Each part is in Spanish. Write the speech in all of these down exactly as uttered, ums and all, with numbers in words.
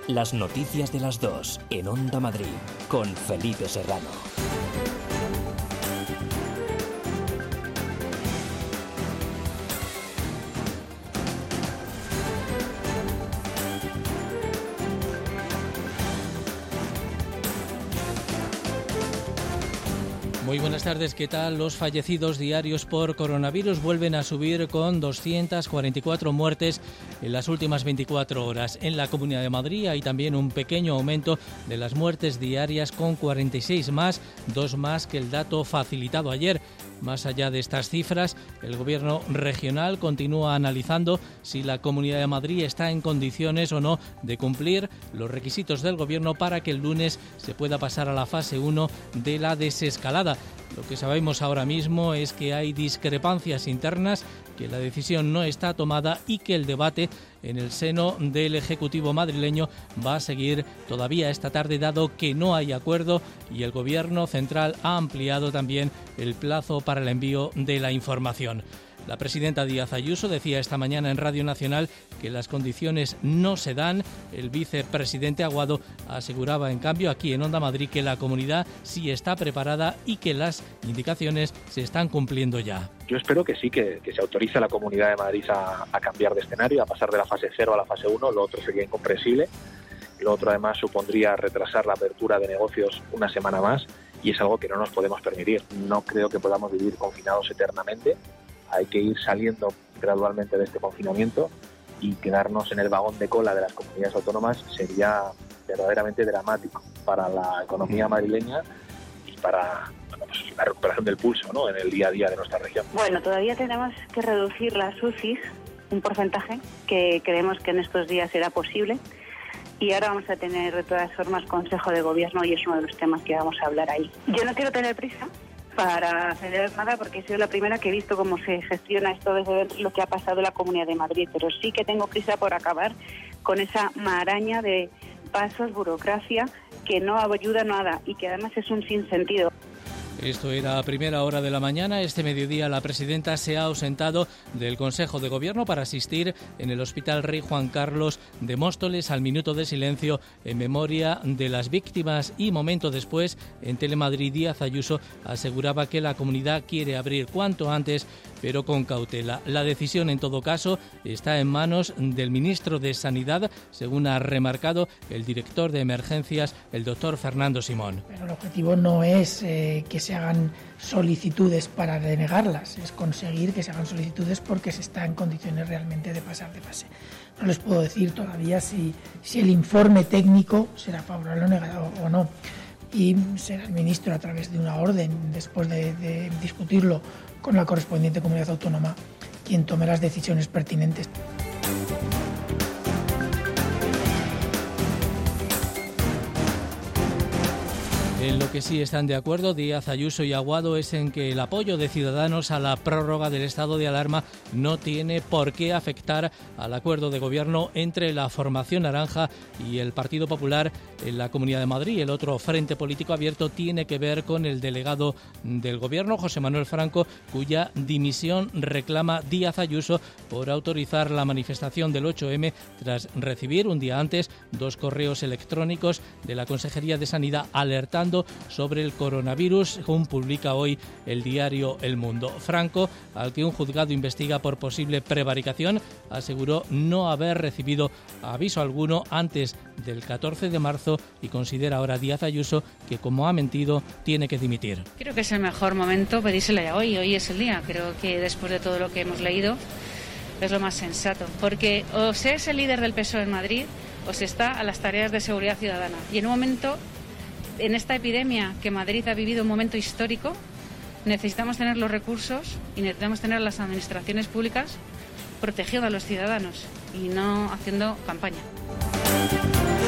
Las noticias de las dos en Onda Madrid con Felipe Serrano. Muy buenas tardes, ¿qué tal? Los fallecidos diarios por coronavirus vuelven a subir con doscientas cuarenta y cuatro muertes en las últimas veinticuatro horas. En la Comunidad de Madrid hay también un pequeño aumento de las muertes diarias con cuarenta y seis más, dos más que el dato facilitado ayer. Más allá de estas cifras, el Gobierno regional continúa analizando si la Comunidad de Madrid está en condiciones o no de cumplir los requisitos del Gobierno para que el lunes se pueda pasar a la fase uno de la desescalada. Lo que sabemos ahora mismo es que hay discrepancias internas, que la decisión no está tomada y que el debate en el seno del Ejecutivo madrileño va a seguir todavía esta tarde, dado que no hay acuerdo y el Gobierno central ha ampliado también el plazo para el envío de la información. La presidenta Díaz Ayuso decía esta mañana en Radio Nacional que las condiciones no se dan. El vicepresidente Aguado aseguraba, en cambio, aquí en Onda Madrid que la comunidad sí está preparada y que las indicaciones se están cumpliendo ya. Yo espero que sí, que, que se autorice a la Comunidad de Madrid a, a cambiar de escenario, a pasar de la fase cero a la fase uno. Lo otro sería incomprensible. Lo otro, además, supondría retrasar la apertura de negocios una semana más y es algo que no nos podemos permitir. No creo que podamos vivir confinados eternamente. Hay que ir saliendo gradualmente de este confinamiento y quedarnos en el vagón de cola de las comunidades autónomas sería verdaderamente dramático para la economía madrileña y para bueno, pues la recuperación del pulso, ¿no?, en el día a día de nuestra región. Bueno, todavía tenemos que reducir las U C Is, un porcentaje que creemos que en estos días será posible. Y ahora vamos a tener de todas formas Consejo de Gobierno y es uno de los temas que vamos a hablar ahí. Yo no quiero tener prisa para acelerar nada porque he sido la primera que he visto cómo se gestiona esto desde lo que ha pasado en la Comunidad de Madrid, pero sí que tengo prisa por acabar con esa maraña de pasos, burocracia, que no ayuda nada y que además es un sinsentido. Esto era a primera hora de la mañana. Este mediodía la presidenta se ha ausentado del Consejo de Gobierno para asistir en el Hospital Rey Juan Carlos de Móstoles al minuto de silencio en memoria de las víctimas y momento después en Telemadrid Díaz Ayuso aseguraba que la comunidad quiere abrir cuanto antes pero con cautela. La decisión en todo caso está en manos del ministro de Sanidad, según ha remarcado el director de emergencias, el doctor Fernando Simón. Pero el objetivo no es eh, que se hagan solicitudes para denegarlas, es conseguir que se hagan solicitudes porque se está en condiciones realmente de pasar de fase. No les puedo decir todavía si, si el informe técnico será favorable o negado o no. Y será el ministro, a través de una orden, después de, de discutirlo con la correspondiente comunidad autónoma, quien tome las decisiones pertinentes. En lo que sí están de acuerdo Díaz Ayuso y Aguado es en que el apoyo de Ciudadanos a la prórroga del estado de alarma no tiene por qué afectar al acuerdo de gobierno entre la formación naranja y el Partido Popular en la Comunidad de Madrid. El otro frente político abierto tiene que ver con el delegado del gobierno, José Manuel Franco, cuya dimisión reclama Díaz Ayuso por autorizar la manifestación del ocho eme tras recibir un día antes dos correos electrónicos de la Consejería de Sanidad alertando sobre el coronavirus, según publica hoy el diario El Mundo. Franco, al que un juzgado investiga por posible prevaricación, aseguró no haber recibido aviso alguno antes del catorce de marzo y considera ahora Díaz Ayuso que, como ha mentido, tiene que dimitir. Creo que es el mejor momento pedírselo ya hoy, hoy es el día. Creo que después de todo lo que hemos leído es lo más sensato, porque o se es el líder del P S O E en Madrid o se está a las tareas de seguridad ciudadana. Y en un momento, en esta epidemia que Madrid ha vivido un momento histórico, necesitamos tener los recursos y necesitamos tener las administraciones públicas protegiendo a los ciudadanos y no haciendo campaña.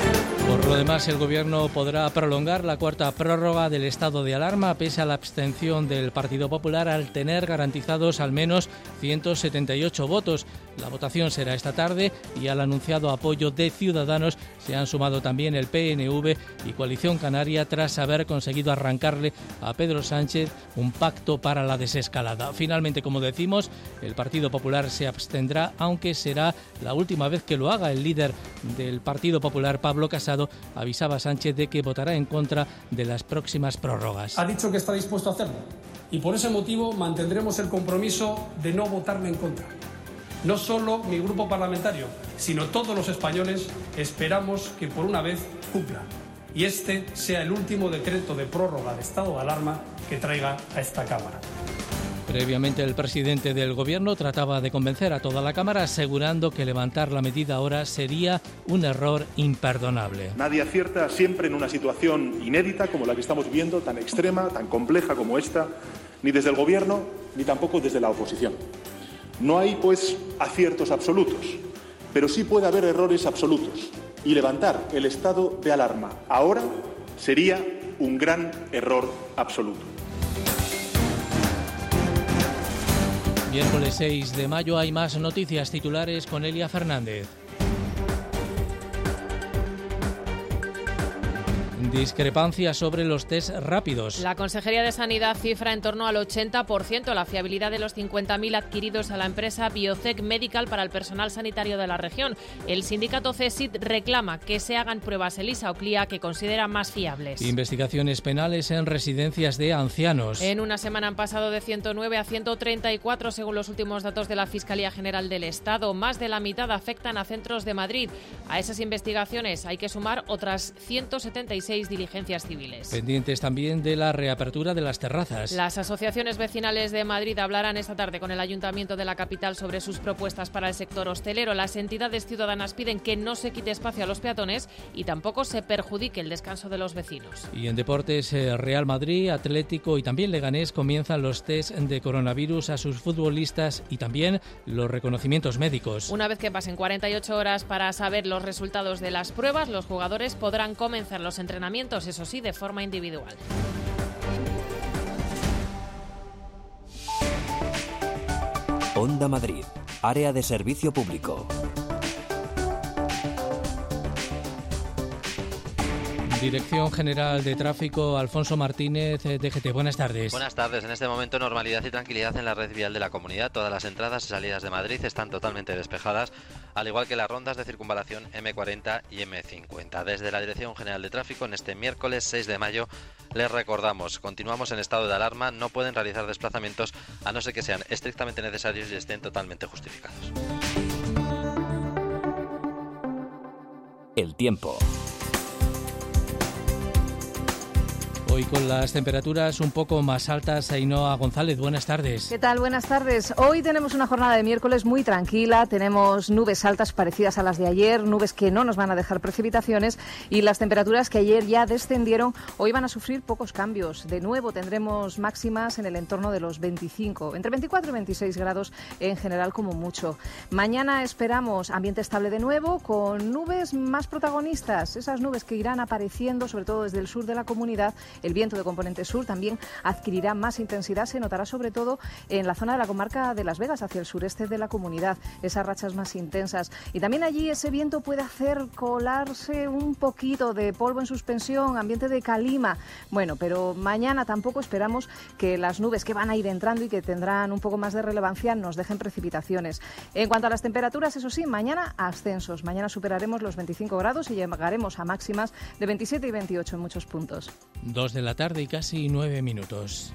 Por lo demás, el Gobierno podrá prolongar la cuarta prórroga del estado de alarma pese a la abstención del Partido Popular al tener garantizados al menos ciento setenta y ocho votos. La votación será esta tarde y al anunciado apoyo de Ciudadanos se han sumado también el P N V y Coalición Canaria tras haber conseguido arrancarle a Pedro Sánchez un pacto para la desescalada. Finalmente, como decimos, el Partido Popular se abstendrá, aunque será la última vez que lo haga. El líder del Partido Popular, Pablo Casado, avisaba a Sánchez de que votará en contra de las próximas prórrogas. Ha dicho que está dispuesto a hacerlo y por ese motivo mantendremos el compromiso de no votarle en contra. No solo mi grupo parlamentario, sino todos los españoles esperamos que por una vez cumpla y este sea el último decreto de prórroga de estado de alarma que traiga a esta Cámara. Previamente, el presidente del Gobierno trataba de convencer a toda la Cámara, asegurando que levantar la medida ahora sería un error imperdonable. Nadie acierta siempre en una situación inédita como la que estamos viviendo, tan extrema, tan compleja como esta, ni desde el Gobierno ni tampoco desde la oposición. No hay, pues, aciertos absolutos, pero sí puede haber errores absolutos. Y levantar el estado de alarma ahora sería un gran error absoluto. Miércoles seis de mayo hay más noticias titulares con Elia Fernández. Discrepancia sobre los test rápidos. La Consejería de Sanidad cifra en torno al ochenta por ciento la fiabilidad de los cincuenta mil adquiridos a la empresa Biotech Medical para el personal sanitario de la región. El sindicato CESID reclama que se hagan pruebas ELISA o CLIA que considera más fiables. Investigaciones penales en residencias de ancianos. En una semana han pasado de ciento nueve a ciento treinta y cuatro según los últimos datos de la Fiscalía General del Estado. Más de la mitad afectan a centros de Madrid. A esas investigaciones hay que sumar otras ciento setenta y seis diligencias civiles. Pendientes también de la reapertura de las terrazas. Las asociaciones vecinales de Madrid hablarán esta tarde con el Ayuntamiento de la capital sobre sus propuestas para el sector hostelero. Las entidades ciudadanas piden que no se quite espacio a los peatones y tampoco se perjudique el descanso de los vecinos. Y en deportes, Real Madrid, Atlético y también Leganés comienzan los test de coronavirus a sus futbolistas y también los reconocimientos médicos. Una vez que pasen cuarenta y ocho horas para saber los resultados de las pruebas, los jugadores podrán comenzar los entrenamientos, eso sí, de forma individual. Onda Madrid, área de servicio público. Dirección General de Tráfico, Alfonso Martínez, D G T. Buenas tardes. Buenas tardes. En este momento, normalidad y tranquilidad en la red vial de la comunidad. Todas las entradas y salidas de Madrid están totalmente despejadas, al igual que las rondas de circunvalación eme cuarenta y eme cincuenta. Desde la Dirección General de Tráfico, en este miércoles seis de mayo, les recordamos, continuamos en estado de alarma, no pueden realizar desplazamientos a no ser que sean estrictamente necesarios y estén totalmente justificados. El tiempo. Hoy con las temperaturas un poco más altas, Ainhoa González, buenas tardes. ¿Qué tal? Buenas tardes. Hoy tenemos una jornada de miércoles muy tranquila, tenemos nubes altas parecidas a las de ayer, nubes que no nos van a dejar precipitaciones y las temperaturas que ayer ya descendieron, hoy van a sufrir pocos cambios. De nuevo tendremos máximas en el entorno de los veinticinco, entre veinticuatro y veintiséis grados en general como mucho. Mañana esperamos ambiente estable de nuevo, con nubes más protagonistas, esas nubes que irán apareciendo sobre todo desde el sur de la comunidad. El viento de componente sur también adquirirá más intensidad, se notará sobre todo en la zona de la comarca de Las Vegas, hacia el sureste de la comunidad, esas rachas más intensas. Y también allí ese viento puede hacer colarse un poquito de polvo en suspensión, ambiente de calima. Bueno, pero mañana tampoco esperamos que las nubes que van a ir entrando y que tendrán un poco más de relevancia nos dejen precipitaciones. En cuanto a las temperaturas, eso sí, mañana ascensos. Mañana superaremos los veinticinco grados y llegaremos a máximas de veintisiete y veintiocho en muchos puntos. Dos de la tarde y casi nueve minutos.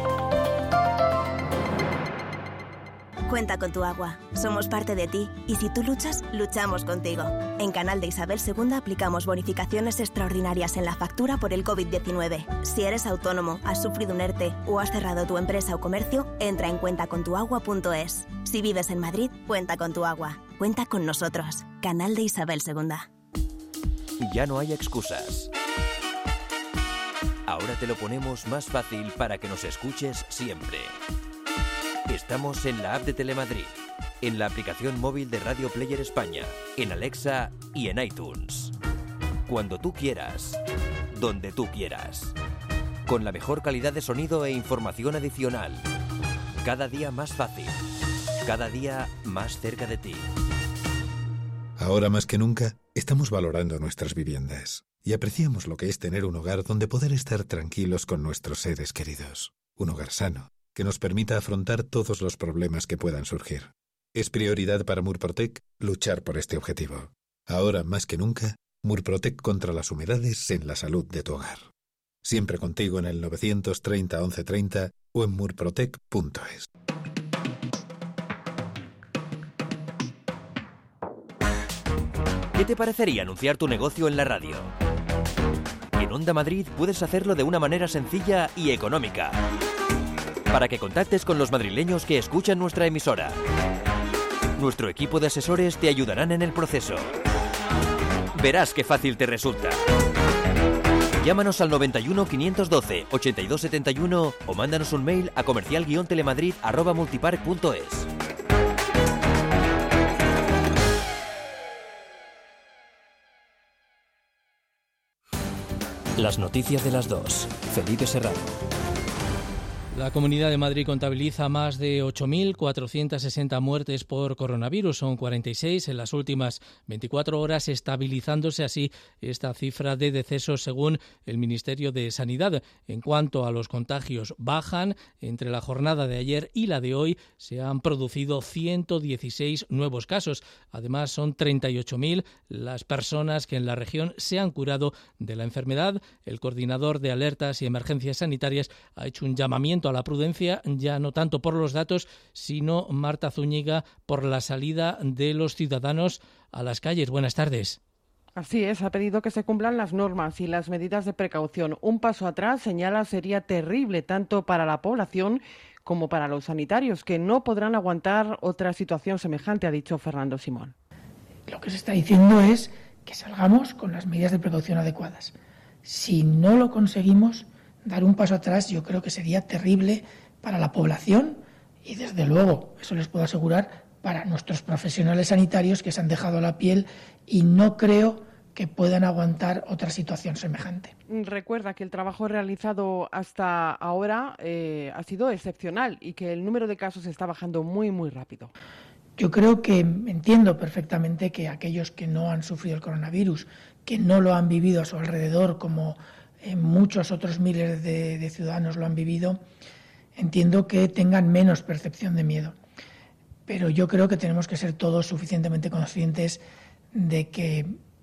Cuenta con tu agua. Somos parte de ti y si tú luchas, luchamos contigo. En Canal de Isabel segunda aplicamos bonificaciones extraordinarias en la factura por el covid diecinueve. Si eres autónomo, has sufrido un ERTE o has cerrado tu empresa o comercio, entra en cuenta con tu agua punto es. Si vives en Madrid, cuenta con tu agua. Cuenta con nosotros. Canal de Isabel segunda. Ya no hay excusas. Ahora te lo ponemos más fácil para que nos escuches siempre. Estamos en la app de Telemadrid, en la aplicación móvil de Radio Player España, en Alexa y en iTunes. cuando tú quieras, donde tú quieras. Con la mejor calidad de sonido e información adicional. Cada día más fácil. Cada día más cerca de ti. Ahora más que nunca, estamos valorando nuestras viviendas y apreciamos lo que es tener un hogar donde poder estar tranquilos con nuestros seres queridos. Un hogar sano, que nos permita afrontar todos los problemas que puedan surgir. Es prioridad para Murprotec luchar por este objetivo. Ahora más que nunca, Murprotec contra las humedades en la salud de tu hogar. Siempre contigo en el novecientos treinta once treinta o en murprotec punto es. ¿Qué te parecería anunciar tu negocio en la radio? En Onda Madrid puedes hacerlo de una manera sencilla y económica. Para que contactes con los madrileños que escuchan nuestra emisora. Nuestro equipo de asesores te ayudarán en el proceso. Verás qué fácil te resulta. Llámanos al noventa y uno, quinientos doce, ochenta y dos setenta y uno o mándanos un mail a comercial guion telemadrid arroba multipark punto es. Las noticias de las dos. Felipe Serrano. La Comunidad de Madrid contabiliza más de ocho mil cuatrocientas sesenta muertes por coronavirus. Son cuarenta y seis en las últimas veinticuatro horas, estabilizándose así esta cifra de decesos según el Ministerio de Sanidad. En cuanto a los contagios, bajan. Entre la jornada de ayer y la de hoy se han producido ciento dieciséis nuevos casos. Además, son treinta y ocho mil las personas que en la región se han curado de la enfermedad. El coordinador de alertas y emergencias sanitarias ha hecho un llamamiento a la prudencia, ya no tanto por los datos, sino, Marta Zúñiga, por la salida de los ciudadanos a las calles. Buenas tardes. Así es, ha pedido que se cumplan las normas y las medidas de precaución. Un paso atrás, señala, sería terrible tanto para la población como para los sanitarios, que no podrán aguantar otra situación semejante, ha dicho Fernando Simón. Lo que se está diciendo es que salgamos con las medidas de precaución adecuadas. Si no lo conseguimos, dar un paso atrás yo creo que sería terrible para la población y, desde luego, eso les puedo asegurar, para nuestros profesionales sanitarios que se han dejado la piel y no creo que puedan aguantar otra situación semejante. Recuerda que el trabajo realizado hasta ahora eh, ha sido excepcional y que el número de casos está bajando muy, muy rápido. Yo creo que entiendo perfectamente que aquellos que no han sufrido el coronavirus, que no lo han vivido a su alrededor como eh, muchos otros miles de, de ciudadanos lo han vivido, entiendo que tengan menos percepción de miedo. Pero yo creo que tenemos que ser todos suficientemente conscientes de que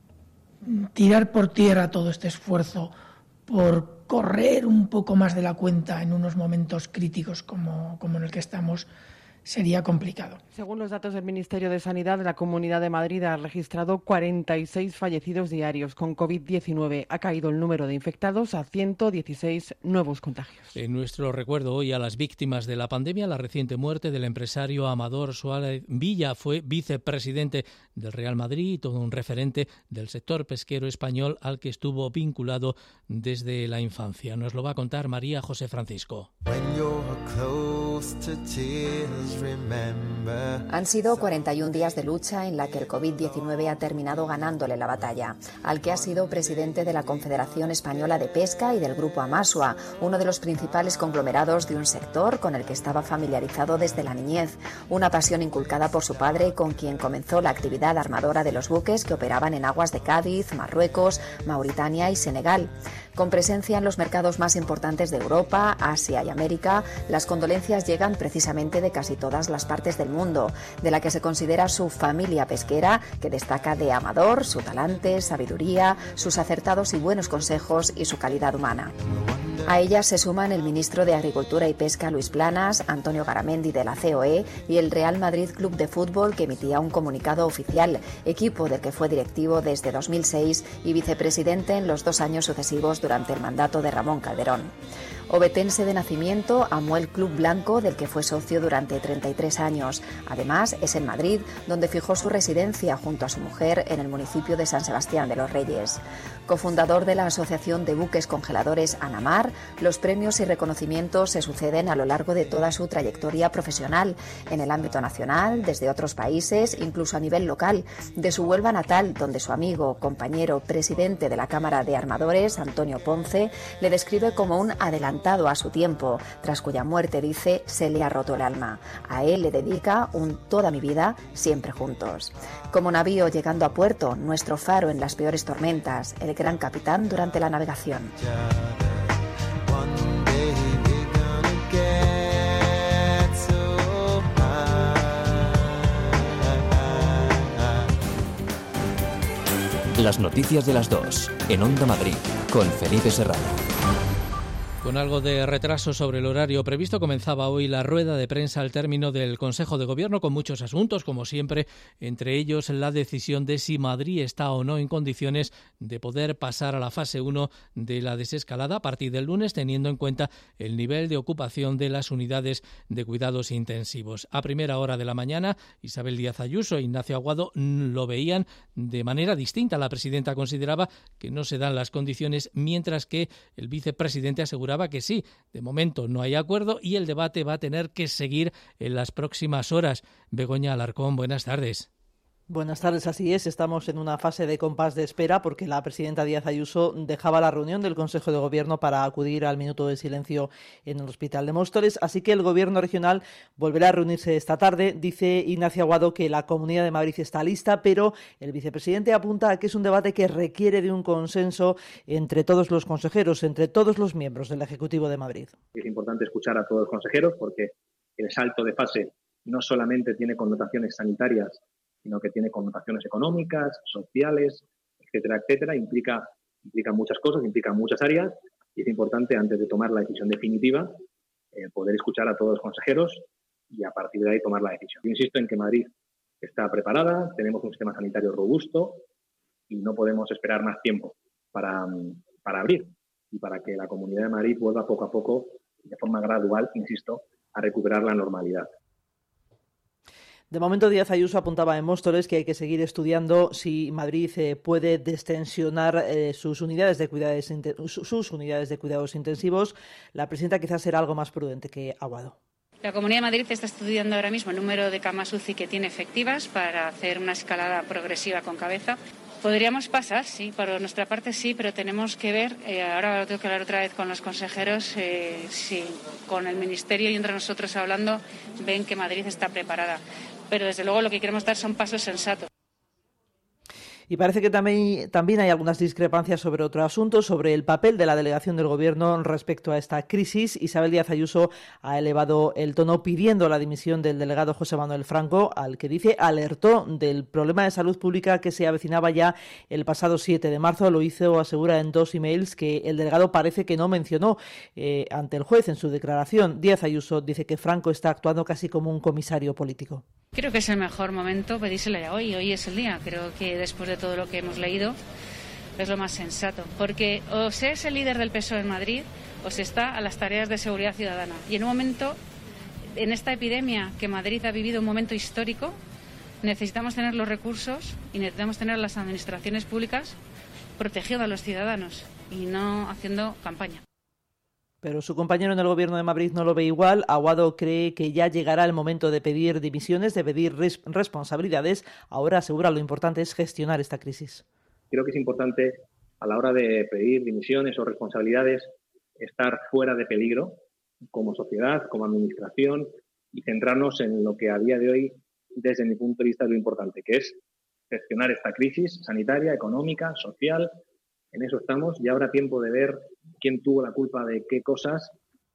tirar por tierra todo este esfuerzo por correr un poco más de la cuenta en unos momentos críticos como, como en el que estamos sería complicado. Según los datos del Ministerio de Sanidad, la Comunidad de Madrid ha registrado cuarenta y seis fallecidos diarios con covid diecinueve. Ha caído el número de infectados a ciento dieciséis nuevos contagios. En nuestro recuerdo hoy a las víctimas de la pandemia, la reciente muerte del empresario Amador Suárez Villa. Fue vicepresidente del Real Madrid y todo un referente del sector pesquero español al que estuvo vinculado desde la infancia. Nos lo va a contar María José Francisco. Han sido cuarenta y un días de lucha en la que el covid diecinueve ha terminado ganándole la batalla. Al que ha sido presidente de la Confederación Española de Pesca y del Grupo Amasua, uno de los principales conglomerados de un sector con el que estaba familiarizado desde la niñez. Una pasión inculcada por su padre, con quien comenzó la actividad armadora de los buques que operaban en aguas de Cádiz, Marruecos, Mauritania y Senegal. Con presencia en los mercados más importantes de Europa, Asia y América, las condolencias llegan precisamente de casi todas las partes del mundo, de la que se considera su familia pesquera, que destaca de Amador, su talante, sabiduría, sus acertados y buenos consejos y su calidad humana. A ellas se suman el ministro de Agricultura y Pesca, Luis Planas, Antonio Garamendi de la C O E y el Real Madrid Club de Fútbol, que emitía un comunicado oficial, equipo del que fue directivo desde dos mil seis y vicepresidente en los dos años sucesivos durante el mandato de Ramón Calderón. Obetense de nacimiento, amó el Club Blanco, del que fue socio durante treinta y tres años. Además, es en Madrid donde fijó su residencia junto a su mujer en el municipio de San Sebastián de los Reyes. Cofundador de la Asociación de Buques Congeladores Anamar, Los premios y reconocimientos se suceden a lo largo de toda su trayectoria profesional, en el ámbito nacional, desde otros países, incluso a nivel local, de su Huelva natal, donde su amigo, compañero, presidente de la Cámara de Armadores, Antonio Ponce, le describe como un adelantado a su tiempo, tras cuya muerte, dice, se le ha roto el alma. A él le dedica un toda mi vida, siempre juntos. Como navío llegando a puerto, nuestro faro en las peores tormentas, el gran capitán durante la navegación. Las noticias de las dos, en Onda Madrid, con Felipe Serrano. Con algo de retraso sobre el horario previsto, comenzaba hoy la rueda de prensa al término del Consejo de Gobierno, con muchos asuntos, como siempre, entre ellos la decisión de si Madrid está o no en condiciones de poder pasar a la fase uno de la desescalada a partir del lunes, teniendo en cuenta el nivel de ocupación de las unidades de cuidados intensivos. A primera hora de la mañana, Isabel Díaz Ayuso e Ignacio Aguado lo veían de manera distinta. La presidenta consideraba que no se dan las condiciones, mientras que el vicepresidente aseguraba que sí. De momento no hay acuerdo y el debate va a tener que seguir en las próximas horas. Begoña Alarcón, buenas tardes. Buenas tardes, así es. Estamos en una fase de compás de espera porque la presidenta Díaz Ayuso dejaba la reunión del Consejo de Gobierno para acudir al minuto de silencio en el Hospital de Móstoles, así que el Gobierno regional volverá a reunirse esta tarde. Dice Ignacio Aguado que la Comunidad de Madrid está lista, pero el vicepresidente apunta a que es un debate que requiere de un consenso entre todos los consejeros, entre todos los miembros del Ejecutivo de Madrid. Es importante escuchar a todos los consejeros porque el salto de fase no solamente tiene connotaciones sanitarias, sino que tiene connotaciones económicas, sociales, etcétera, etcétera. Implica, implica muchas cosas, implica muchas áreas y es importante, antes de tomar la decisión definitiva, eh, poder escuchar a todos los consejeros y a partir de ahí tomar la decisión. Yo insisto en que Madrid está preparada, tenemos un sistema sanitario robusto y no podemos esperar más tiempo para, para abrir y para que la Comunidad de Madrid vuelva poco a poco, de forma gradual, insisto, a recuperar la normalidad. De momento, Díaz Ayuso apuntaba en Móstoles que hay que seguir estudiando si Madrid eh, puede destensionar eh, sus unidades de cuidados sus unidades de cuidados intensivos. La presidenta quizás será algo más prudente que Aguado. La Comunidad de Madrid está estudiando ahora mismo el número de camas U C I que tiene efectivas para hacer una escalada progresiva con cabeza. Podríamos pasar, sí, por nuestra parte sí, pero tenemos que ver, eh, ahora lo tengo que hablar otra vez con los consejeros, eh, si con el Ministerio y entre nosotros hablando ven que Madrid está preparada. Pero desde luego lo que queremos dar son pasos sensatos. Y parece que también, también hay algunas discrepancias sobre otro asunto, sobre el papel de la delegación del Gobierno respecto a esta crisis. Isabel Díaz Ayuso ha elevado el tono pidiendo la dimisión del delegado José Manuel Franco, al que dice alertó del problema de salud pública que se avecinaba ya el pasado siete de marzo. Lo hizo, asegura en dos emails, que el delegado parece que no mencionó eh, ante el juez en su declaración. Díaz Ayuso dice que Franco está actuando casi como un comisario político. Creo que es el mejor momento pedírselo ya hoy, hoy es el día. Creo que después de todo lo que hemos leído es lo más sensato, porque o se es el líder del P S O E en Madrid o se está a las tareas de seguridad ciudadana. Y en un momento, en esta epidemia que Madrid ha vivido un momento histórico, necesitamos tener los recursos y necesitamos tener las administraciones públicas protegiendo a los ciudadanos y no haciendo campaña. Pero su compañero en el Gobierno de Madrid no lo ve igual. Aguado cree que ya llegará el momento de pedir dimisiones, de pedir res- responsabilidades. Ahora asegura lo importante es gestionar esta crisis. Creo que es importante a la hora de pedir dimisiones o responsabilidades estar fuera de peligro como sociedad, como administración y centrarnos en lo que a día de hoy, desde mi punto de vista, es lo importante, que es gestionar esta crisis sanitaria, económica, social. En eso estamos y habrá tiempo de ver quién tuvo la culpa de qué cosas.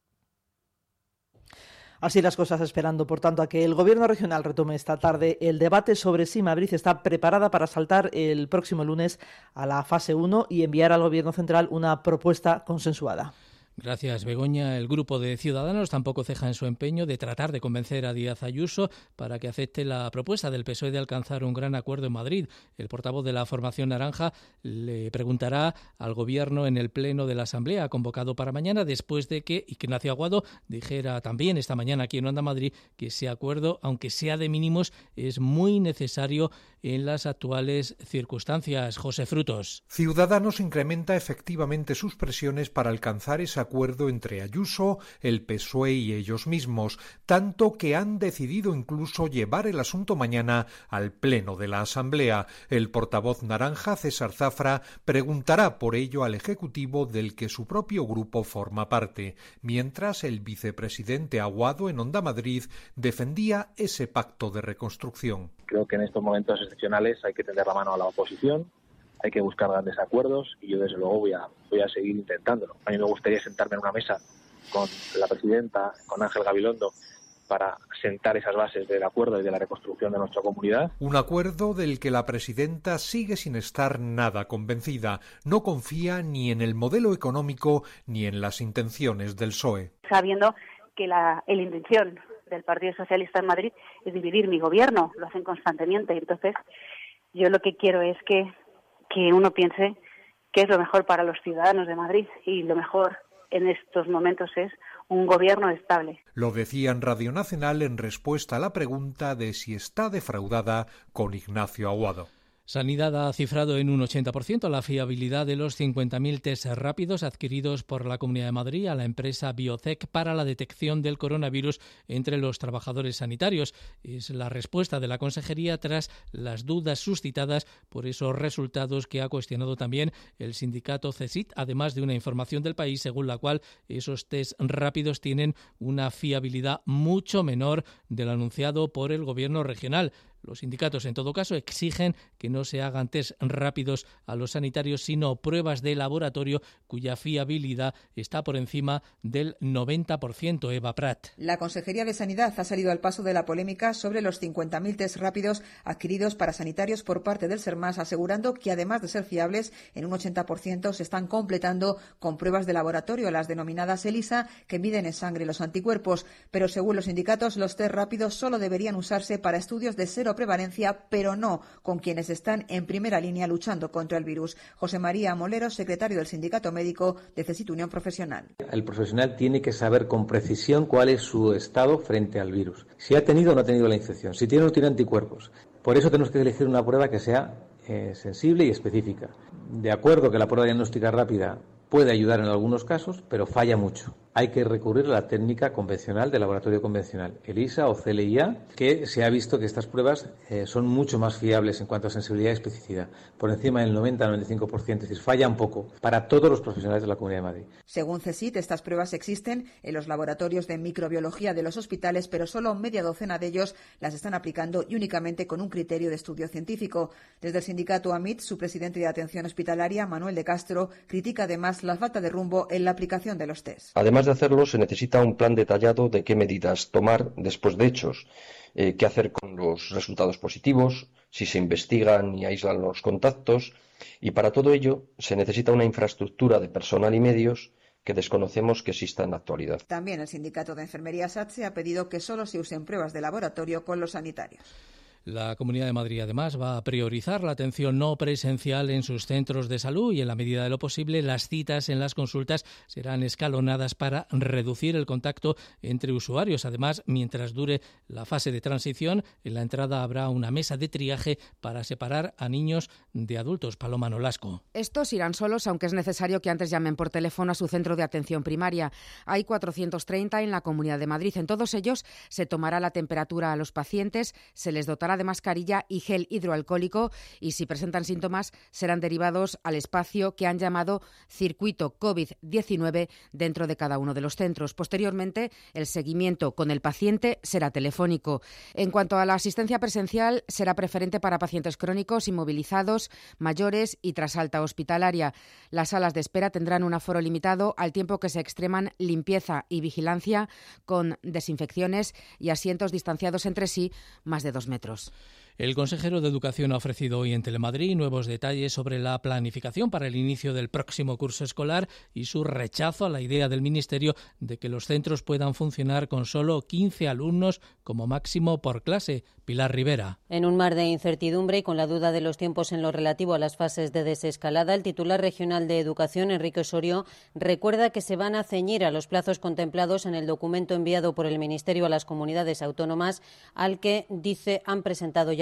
Así las cosas, esperando, por tanto, a que el Gobierno regional retome esta tarde el debate sobre si Madrid está preparada para saltar el próximo lunes a la fase uno y enviar al Gobierno central una propuesta consensuada. Gracias, Begoña. El grupo de Ciudadanos tampoco ceja en su empeño de tratar de convencer a Díaz Ayuso para que acepte la propuesta del P S O E de alcanzar un gran acuerdo en Madrid. El portavoz de la formación naranja le preguntará al Gobierno en el pleno de la Asamblea convocado para mañana, después de que Ignacio Aguado dijera también esta mañana aquí en Onda Madrid que ese acuerdo, aunque sea de mínimos, es muy necesario en las actuales circunstancias. José Frutos. Ciudadanos incrementa efectivamente sus presiones para alcanzar ese acuerdo acuerdo entre Ayuso, el P S O E y ellos mismos, tanto que han decidido incluso llevar el asunto mañana al Pleno de la Asamblea. El portavoz naranja, César Zafra, preguntará por ello al Ejecutivo del que su propio grupo forma parte, mientras el vicepresidente Aguado en Onda Madrid defendía ese pacto de reconstrucción. Creo que en estos momentos excepcionales hay que tender la mano a la oposición, hay que buscar grandes acuerdos y yo desde luego voy a, voy a seguir intentándolo. A mí me gustaría sentarme en una mesa con la presidenta, con Ángel Gabilondo, para sentar esas bases del acuerdo y de la reconstrucción de nuestra comunidad. Un acuerdo del que la presidenta sigue sin estar nada convencida. No confía ni en el modelo económico ni en las intenciones del P S O E. Sabiendo que la, la intención del Partido Socialista en Madrid es dividir mi gobierno, lo hacen constantemente. Entonces, yo lo que quiero es que, que uno piense qué es lo mejor para los ciudadanos de Madrid, y lo mejor en estos momentos es un gobierno estable. Lo decía en Radio Nacional en respuesta a la pregunta de si está defraudada con Ignacio Aguado. Sanidad ha cifrado en un ochenta por ciento la fiabilidad de los cincuenta mil test rápidos adquiridos por la Comunidad de Madrid a la empresa Biotec para la detección del coronavirus entre los trabajadores sanitarios. Es la respuesta de la Consejería tras las dudas suscitadas por esos resultados que ha cuestionado también el sindicato CESIT, además de una información del País según la cual esos test rápidos tienen una fiabilidad mucho menor del anunciado por el Gobierno regional. Los sindicatos, en todo caso, exigen que no se hagan test rápidos a los sanitarios, sino pruebas de laboratorio cuya fiabilidad está por encima del noventa por ciento. Eva Prat. La Consejería de Sanidad ha salido al paso de la polémica sobre los cincuenta mil test rápidos adquiridos para sanitarios por parte del SERMAS, asegurando que, además de ser fiables, en un ochenta por ciento se están completando con pruebas de laboratorio, las denominadas ELISA, que miden en sangre los anticuerpos. Pero, según los sindicatos, los test rápidos solo deberían usarse para estudios de cero prevalencia, pero no con quienes están en primera línea luchando contra el virus. José María Molero, secretario del Sindicato Médico de CESIT Unión Profesional. El profesional tiene que saber con precisión cuál es su estado frente al virus. Si ha tenido o no ha tenido la infección, si tiene o no tiene anticuerpos. Por eso tenemos que elegir una prueba que sea eh, sensible y específica. De acuerdo que la prueba diagnóstica rápida puede ayudar en algunos casos, pero falla mucho. Hay que recurrir a la técnica convencional de laboratorio convencional, ELISA o C L I A, que se ha visto que estas pruebas eh, son mucho más fiables en cuanto a sensibilidad y especificidad, por encima del noventa a noventa y cinco por ciento, es decir, fallan poco para todos los profesionales de la Comunidad de Madrid. Según CESIT, estas pruebas existen en los laboratorios de microbiología de los hospitales, pero solo media docena de ellos las están aplicando y únicamente con un criterio de estudio científico. Desde el sindicato AMIT, su presidente de atención hospitalaria, Manuel de Castro, critica además la falta de rumbo en la aplicación de los test. Además de hacerlo, se necesita un plan detallado de qué medidas tomar después de hechos, eh, qué hacer con los resultados positivos, si se investigan y aíslan los contactos, y para todo ello se necesita una infraestructura de personal y medios que desconocemos que exista en la actualidad. También el sindicato de enfermería SATSE ha pedido que solo se usen pruebas de laboratorio con los sanitarios. La Comunidad de Madrid, además, va a priorizar la atención no presencial en sus centros de salud y, en la medida de lo posible, las citas en las consultas serán escalonadas para reducir el contacto entre usuarios. Además, mientras dure la fase de transición, en la entrada habrá una mesa de triaje para separar a niños de adultos. Paloma Nolasco. Estos irán solos, aunque es necesario que antes llamen por teléfono a su centro de atención primaria. Hay cuatrocientos treinta en la Comunidad de Madrid. En todos ellos se tomará la temperatura a los pacientes, se les dotará de mascarilla y gel hidroalcohólico y, si presentan síntomas, serán derivados al espacio que han llamado circuito COVID diecinueve dentro de cada uno de los centros. Posteriormente, el seguimiento con el paciente será telefónico. En cuanto a la asistencia presencial, será preferente para pacientes crónicos, inmovilizados, mayores y tras alta hospitalaria. Las salas de espera tendrán un aforo limitado al tiempo que se extreman limpieza y vigilancia con desinfecciones y asientos distanciados entre sí más de dos metros. El consejero de Educación ha ofrecido hoy en Telemadrid nuevos detalles sobre la planificación para el inicio del próximo curso escolar y su rechazo a la idea del Ministerio de que los centros puedan funcionar con solo quince alumnos como máximo por clase. Pilar Rivera. En un mar de incertidumbre y con la duda de los tiempos en lo relativo a las fases de desescalada, el titular regional de Educación, Enrique Osorio, recuerda que se van a ceñir a los plazos contemplados en el documento enviado por el Ministerio a las comunidades autónomas, al que, dice, han presentado ya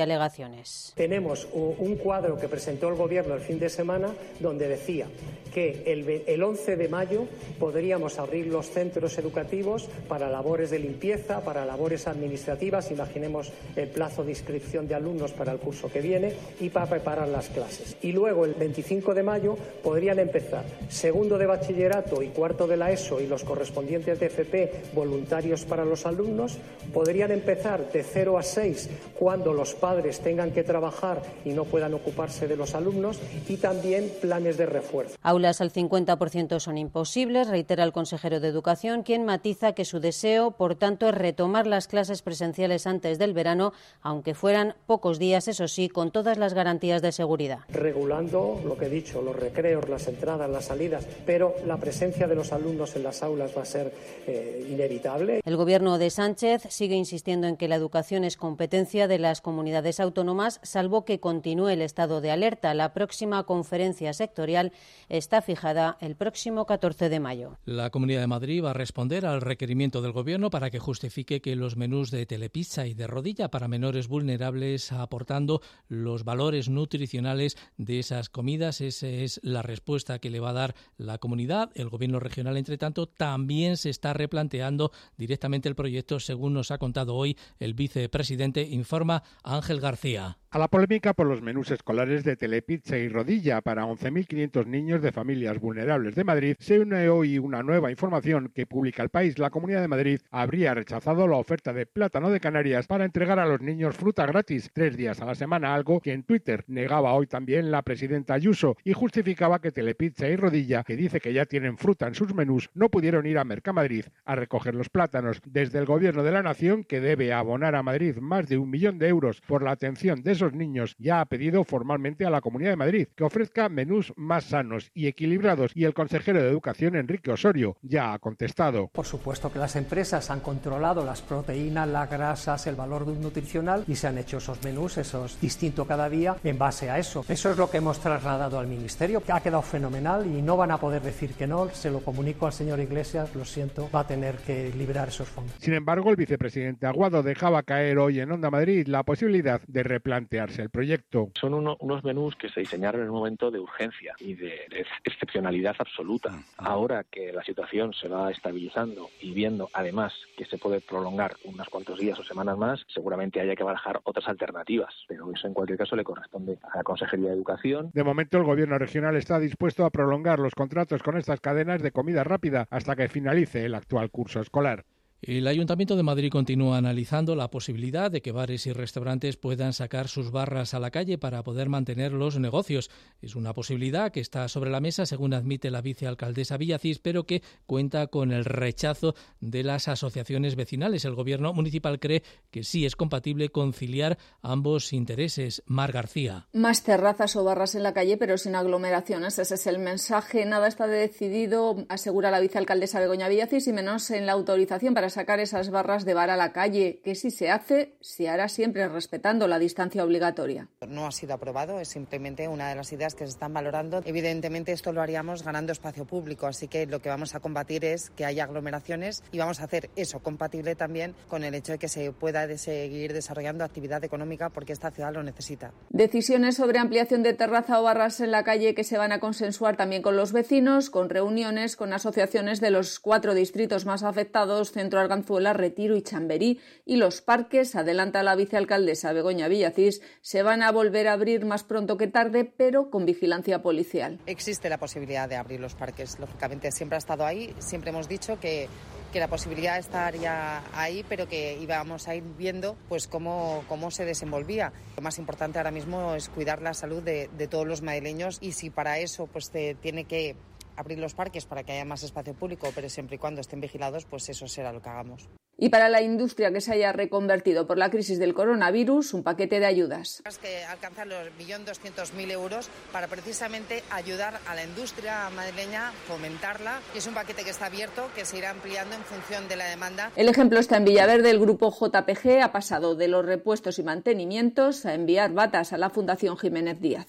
alegaciones. Tenemos un cuadro que presentó el Gobierno el fin de semana donde decía que el, el once de mayo podríamos abrir los centros educativos para labores de limpieza, para labores administrativas, imaginemos el plazo de inscripción de alumnos para el curso que viene y para preparar las clases. Y luego el veinticinco de mayo podrían empezar segundo de bachillerato y cuarto de la ESO y los correspondientes de F P voluntarios para los alumnos, podrían empezar de cero a seis cuando los padres tengan que trabajar y no puedan ocuparse de los alumnos, y también planes de refuerzo. Aulas al cincuenta por ciento son imposibles, reitera el consejero de Educación, quien matiza que su deseo, por tanto, es retomar las clases presenciales antes del verano, aunque fueran pocos días, eso sí, con todas las garantías de seguridad. Regulando lo que he dicho, los recreos, las entradas, las salidas, pero la presencia de los alumnos en las aulas va a ser eh, inevitable. El Gobierno de Sánchez sigue insistiendo en que la educación es competencia de las comunidades autónomas, salvo que continúe el estado de alerta. La próxima conferencia sectorial está fijada el próximo catorce de mayo. La Comunidad de Madrid va a responder al requerimiento del Gobierno para que justifique que los menús de Telepizza y de Rodilla para menores vulnerables, aportando los valores nutricionales de esas comidas. Esa es la respuesta que le va a dar la comunidad. El Gobierno regional, entre tanto, también se está replanteando directamente el proyecto, según nos ha contado hoy el vicepresidente, informa Ángel García. A la polémica por los menús escolares de Telepizza y Rodilla para once mil quinientos niños de familias vulnerables de Madrid se une hoy una nueva información que publica El País. La Comunidad de Madrid habría rechazado la oferta de Plátano de Canarias para entregar a los niños fruta gratis tres días a la semana, algo que en Twitter negaba hoy también la presidenta Ayuso, y justificaba que Telepizza y Rodilla, que dice que ya tienen fruta en sus menús, no pudieron ir a Mercamadrid a recoger los plátanos. Desde el Gobierno de la Nación, que debe abonar a Madrid más de un millón de euros por la atención de esos niños, ya ha pedido formalmente a la Comunidad de Madrid que ofrezca menús más sanos y equilibrados, y el consejero de Educación, Enrique Osorio, ya ha contestado. Por supuesto que las empresas han controlado las proteínas, las grasas, el valor nutricional, y se han hecho esos menús, esos distinto cada día, en base a eso. Eso es lo que hemos trasladado al Ministerio, que ha quedado fenomenal y no van a poder decir que no. Se lo comunico al señor Iglesias, lo siento, va a tener que liberar esos fondos. Sin embargo, el vicepresidente Aguado dejaba caer hoy en Onda Madrid la posibilidad de replantearse el proyecto. Son uno, unos menús que se diseñaron en un momento de urgencia y de, de excepcionalidad absoluta. Ahora que la situación se va estabilizando y viendo además que se puede prolongar unos cuantos días o semanas más, seguramente haya que barajar otras alternativas, pero eso en cualquier caso le corresponde a la Consejería de Educación. De momento el Gobierno regional está dispuesto a prolongar los contratos con estas cadenas de comida rápida hasta que finalice el actual curso escolar. El Ayuntamiento de Madrid continúa analizando la posibilidad de que bares y restaurantes puedan sacar sus barras a la calle para poder mantener los negocios. Es una posibilidad que está sobre la mesa, según admite la vicealcaldesa Villacís, pero que cuenta con el rechazo de las asociaciones vecinales. El Gobierno municipal cree que sí es compatible conciliar ambos intereses. Mar García. Más terrazas o barras en la calle, pero sin aglomeraciones. Ese es el mensaje. Nada está decidido, asegura la vicealcaldesa Begoña Villacís, y menos en la autorización para sacar esas barras de bar a la calle, que si se hace, se hará siempre respetando la distancia obligatoria. No ha sido aprobado, es simplemente una de las ideas que se están valorando. Evidentemente esto lo haríamos ganando espacio público, así que lo que vamos a combatir es que haya aglomeraciones y vamos a hacer eso compatible también con el hecho de que se pueda de seguir desarrollando actividad económica, porque esta ciudad lo necesita. Decisiones sobre ampliación de terraza o barras en la calle que se van a consensuar también con los vecinos, con reuniones, con asociaciones de los cuatro distritos más afectados, Centro Arganzuela, Retiro y Chamberí, y los parques, adelanta la vicealcaldesa Begoña Villacís, se van a volver a abrir más pronto que tarde, pero con vigilancia policial. Existe la posibilidad de abrir los parques, lógicamente siempre ha estado ahí, siempre hemos dicho que, que la posibilidad estaría ahí, pero que íbamos a ir viendo pues cómo, cómo se desenvolvía. Lo más importante ahora mismo es cuidar la salud de, de todos los madrileños, y si para eso pues te tiene que abrir los parques para que haya más espacio público, pero siempre y cuando estén vigilados, pues eso será lo que hagamos. Y para la industria que se haya reconvertido por la crisis del coronavirus, un paquete de ayudas. Es que alcanzar los un millón doscientos mil euros para precisamente ayudar a la industria madrileña, fomentarla, y es un paquete que está abierto, que se irá ampliando en función de la demanda. El ejemplo está en Villaverde. El grupo J P G ha pasado de los repuestos y mantenimientos a enviar batas a la Fundación Jiménez Díaz.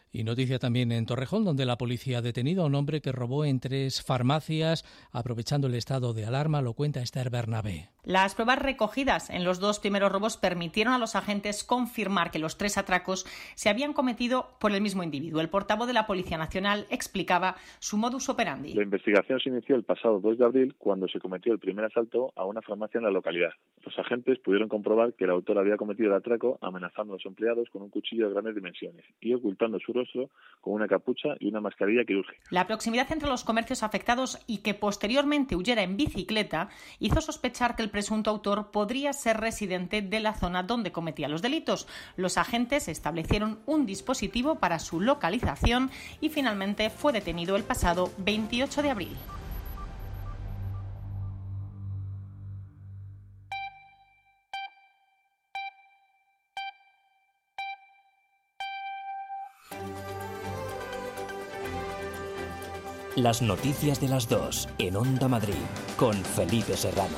Y noticia también en Torrejón, donde la policía ha detenido a un hombre que robó en tres farmacias, aprovechando el estado de alarma. Lo cuenta Esther Bernabé. Las pruebas recogidas en los dos primeros robos permitieron a los agentes confirmar que los tres atracos se habían cometido por el mismo individuo. El portavoz de la Policía Nacional explicaba su modus operandi. La investigación se inició el pasado dos de abril, cuando se cometió el primer asalto a una farmacia en la localidad. Los agentes pudieron comprobar que el autor había cometido el atraco amenazando a los empleados con un cuchillo de grandes dimensiones y ocultando su rostro con una capucha y una mascarilla quirúrgica. La proximidad entre los comercios afectados y que posteriormente huyera en bicicleta hizo sospechar que el presunto autor podría ser residente de la zona donde cometía los delitos. Los agentes establecieron un dispositivo para su localización y finalmente fue detenido el pasado veintiocho de abril. Las noticias de las dos en Onda Madrid con Felipe Serrano.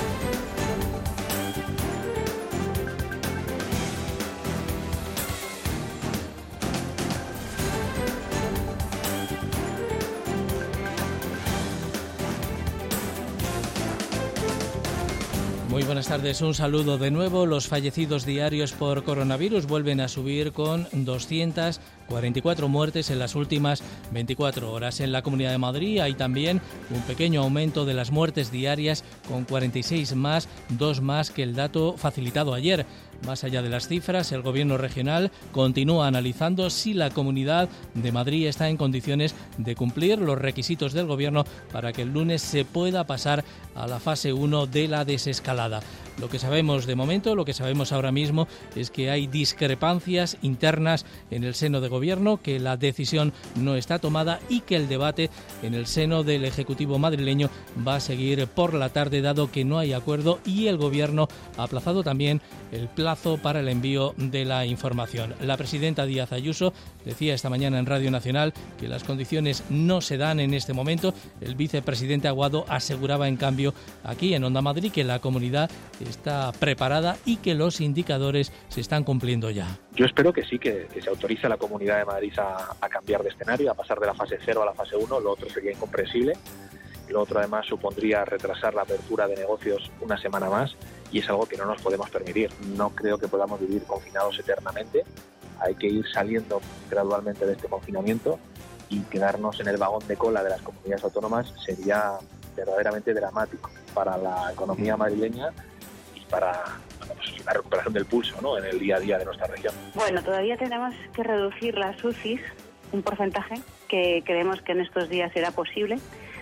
Muy buenas tardes, un saludo de nuevo. Los fallecidos diarios por coronavirus vuelven a subir con doscientas cuarenta y cuatro muertes en las últimas veinticuatro horas. En la Comunidad de Madrid hay también un pequeño aumento de las muertes diarias con cuarenta y seis más, dos más que el dato facilitado ayer. Más allá de las cifras, el Gobierno regional continúa analizando si la Comunidad de Madrid está en condiciones de cumplir los requisitos del Gobierno para que el lunes se pueda pasar a la fase uno de la desescalada. Lo que sabemos de momento, lo que sabemos ahora mismo, es que hay discrepancias internas en el seno de Gobierno, que la decisión no está tomada y que el debate en el seno del Ejecutivo madrileño va a seguir por la tarde, dado que no hay acuerdo y el Gobierno ha aplazado también el plazo para el envío de la información. La presidenta Díaz Ayuso decía esta mañana en Radio Nacional que las condiciones no se dan en este momento. El vicepresidente Aguado aseguraba, en cambio, aquí en Onda Madrid, que la comunidad está preparada y que los indicadores se están cumpliendo ya. Yo espero que sí, que, que se autorice a la Comunidad de Madrid a, a cambiar de escenario, a pasar de la fase cero a la fase uno. Lo otro sería incomprensible. Lo otro, además, supondría retrasar la apertura de negocios una semana más y es algo que no nos podemos permitir. No creo que podamos vivir confinados eternamente. Hay que ir saliendo gradualmente de este confinamiento y quedarnos en el vagón de cola de las comunidades autónomas sería verdaderamente dramático para la economía madrileña y para bueno, pues la recuperación del pulso, ¿no?, en el día a día de nuestra región. Bueno, todavía tenemos que reducir las U C Is un porcentaje que creemos que en estos días será posible.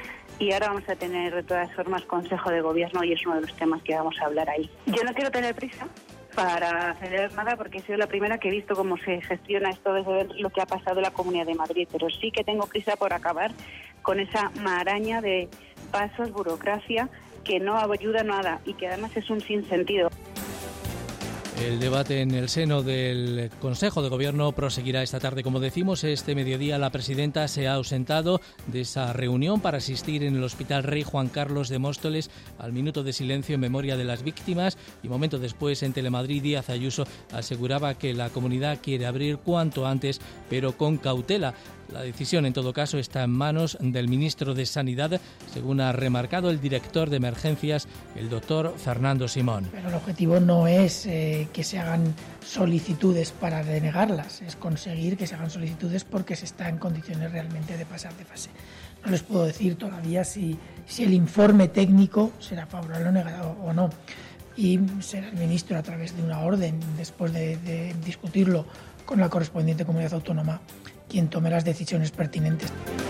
Y ahora vamos a tener de todas formas Consejo de Gobierno y es uno de los temas que vamos a hablar ahí. Yo no quiero tener prisa para acelerar nada porque he sido la primera que he visto cómo se gestiona esto desde lo que ha pasado en la Comunidad de Madrid, pero sí que tengo prisa por acabar con esa maraña de pasos, burocracia, que no ayuda nada y que además es un sinsentido. El debate en el seno del Consejo de Gobierno proseguirá esta tarde. Como decimos, este mediodía la presidenta se ha ausentado de esa reunión para asistir en el Hospital Rey Juan Carlos de Móstoles al minuto de silencio en memoria de las víctimas y momento después en Telemadrid Díaz Ayuso aseguraba que la comunidad quiere abrir cuanto antes, pero con cautela. La decisión, en todo caso, está en manos del ministro de Sanidad, según ha remarcado el director de emergencias, el doctor Fernando Simón. Pero el objetivo no es eh, que se hagan solicitudes para denegarlas, es conseguir que se hagan solicitudes porque se está en condiciones realmente de pasar de fase. No les puedo decir todavía si, si el informe técnico será favorable o negado o no. Y será el ministro, a través de una orden, después de, de discutirlo con la correspondiente comunidad autónoma, quien tome las decisiones pertinentes.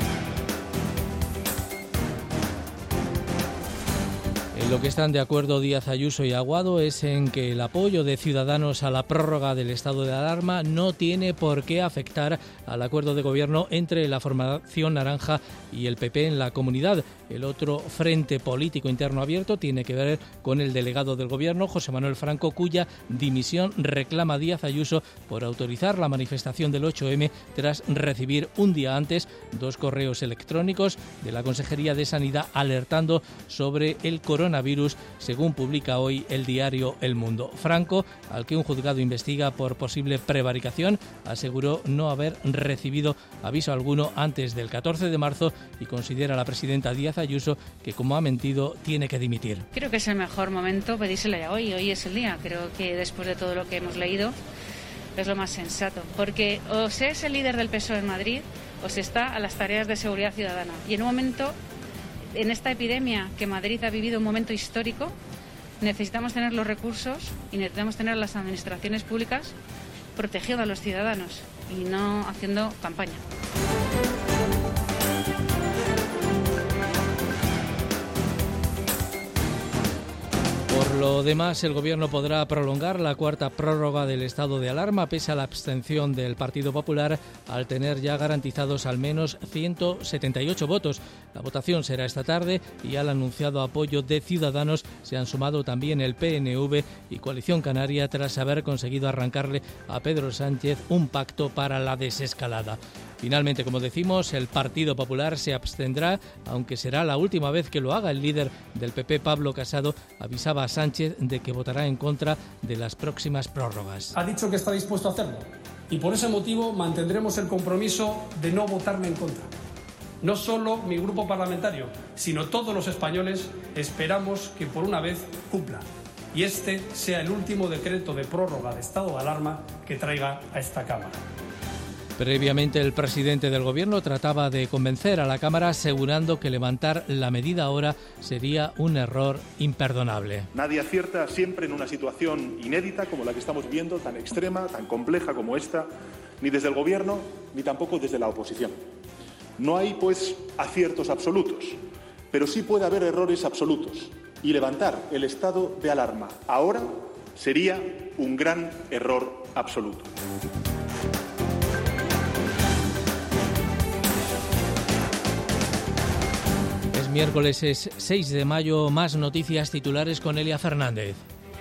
En lo que están de acuerdo Díaz Ayuso y Aguado es en que el apoyo de Ciudadanos a la prórroga del estado de alarma no tiene por qué afectar al acuerdo de gobierno entre la formación naranja y el P P en la comunidad. El otro frente político interno abierto tiene que ver con el delegado del gobierno, José Manuel Franco, cuya dimisión reclama Díaz Ayuso por autorizar la manifestación del ocho eme tras recibir un día antes dos correos electrónicos de la Consejería de Sanidad alertando sobre el coronavirus coronavirus, según publica hoy el diario El Mundo. Franco, al que un juzgado investiga por posible prevaricación, aseguró no haber recibido aviso alguno antes del catorce de marzo y considera a la presidenta Díaz Ayuso que, como ha mentido, tiene que dimitir. Creo que es el mejor momento pedírselo ya hoy. Hoy es el día. Creo que después de todo lo que hemos leído es lo más sensato. Porque o se es el líder del P S O E en Madrid o se está a las tareas de seguridad ciudadana. Y en un momento, en esta epidemia que Madrid ha vivido un momento histórico, necesitamos tener los recursos y necesitamos tener las administraciones públicas protegiendo a los ciudadanos y no haciendo campaña. Por lo demás, el Gobierno podrá prolongar la cuarta prórroga del estado de alarma pese a la abstención del Partido Popular al tener ya garantizados al menos ciento setenta y ocho votos. La votación será esta tarde y al anunciado apoyo de Ciudadanos se han sumado también el P N V y Coalición Canaria tras haber conseguido arrancarle a Pedro Sánchez un pacto para la desescalada. Finalmente, como decimos, el Partido Popular se abstendrá, aunque será la última vez que lo haga. El líder del P P, Pablo Casado, avisaba a Sánchez de que votará en contra de las próximas prórrogas. Ha dicho que está dispuesto a hacerlo y por ese motivo mantendremos el compromiso de no votarle en contra. No solo mi grupo parlamentario, sino todos los españoles esperamos que por una vez cumpla y este sea el último decreto de prórroga de estado de alarma que traiga a esta Cámara. Previamente, el presidente del Gobierno trataba de convencer a la Cámara asegurando que levantar la medida ahora sería un error imperdonable. Nadie acierta siempre en una situación inédita como la que estamos viendo, tan extrema, tan compleja como esta, ni desde el Gobierno ni tampoco desde la oposición. No hay, pues, aciertos absolutos, pero sí puede haber errores absolutos. Y levantar el estado de alarma ahora sería un gran error absoluto. Miércoles es seis de mayo, más noticias titulares con Elia Fernández.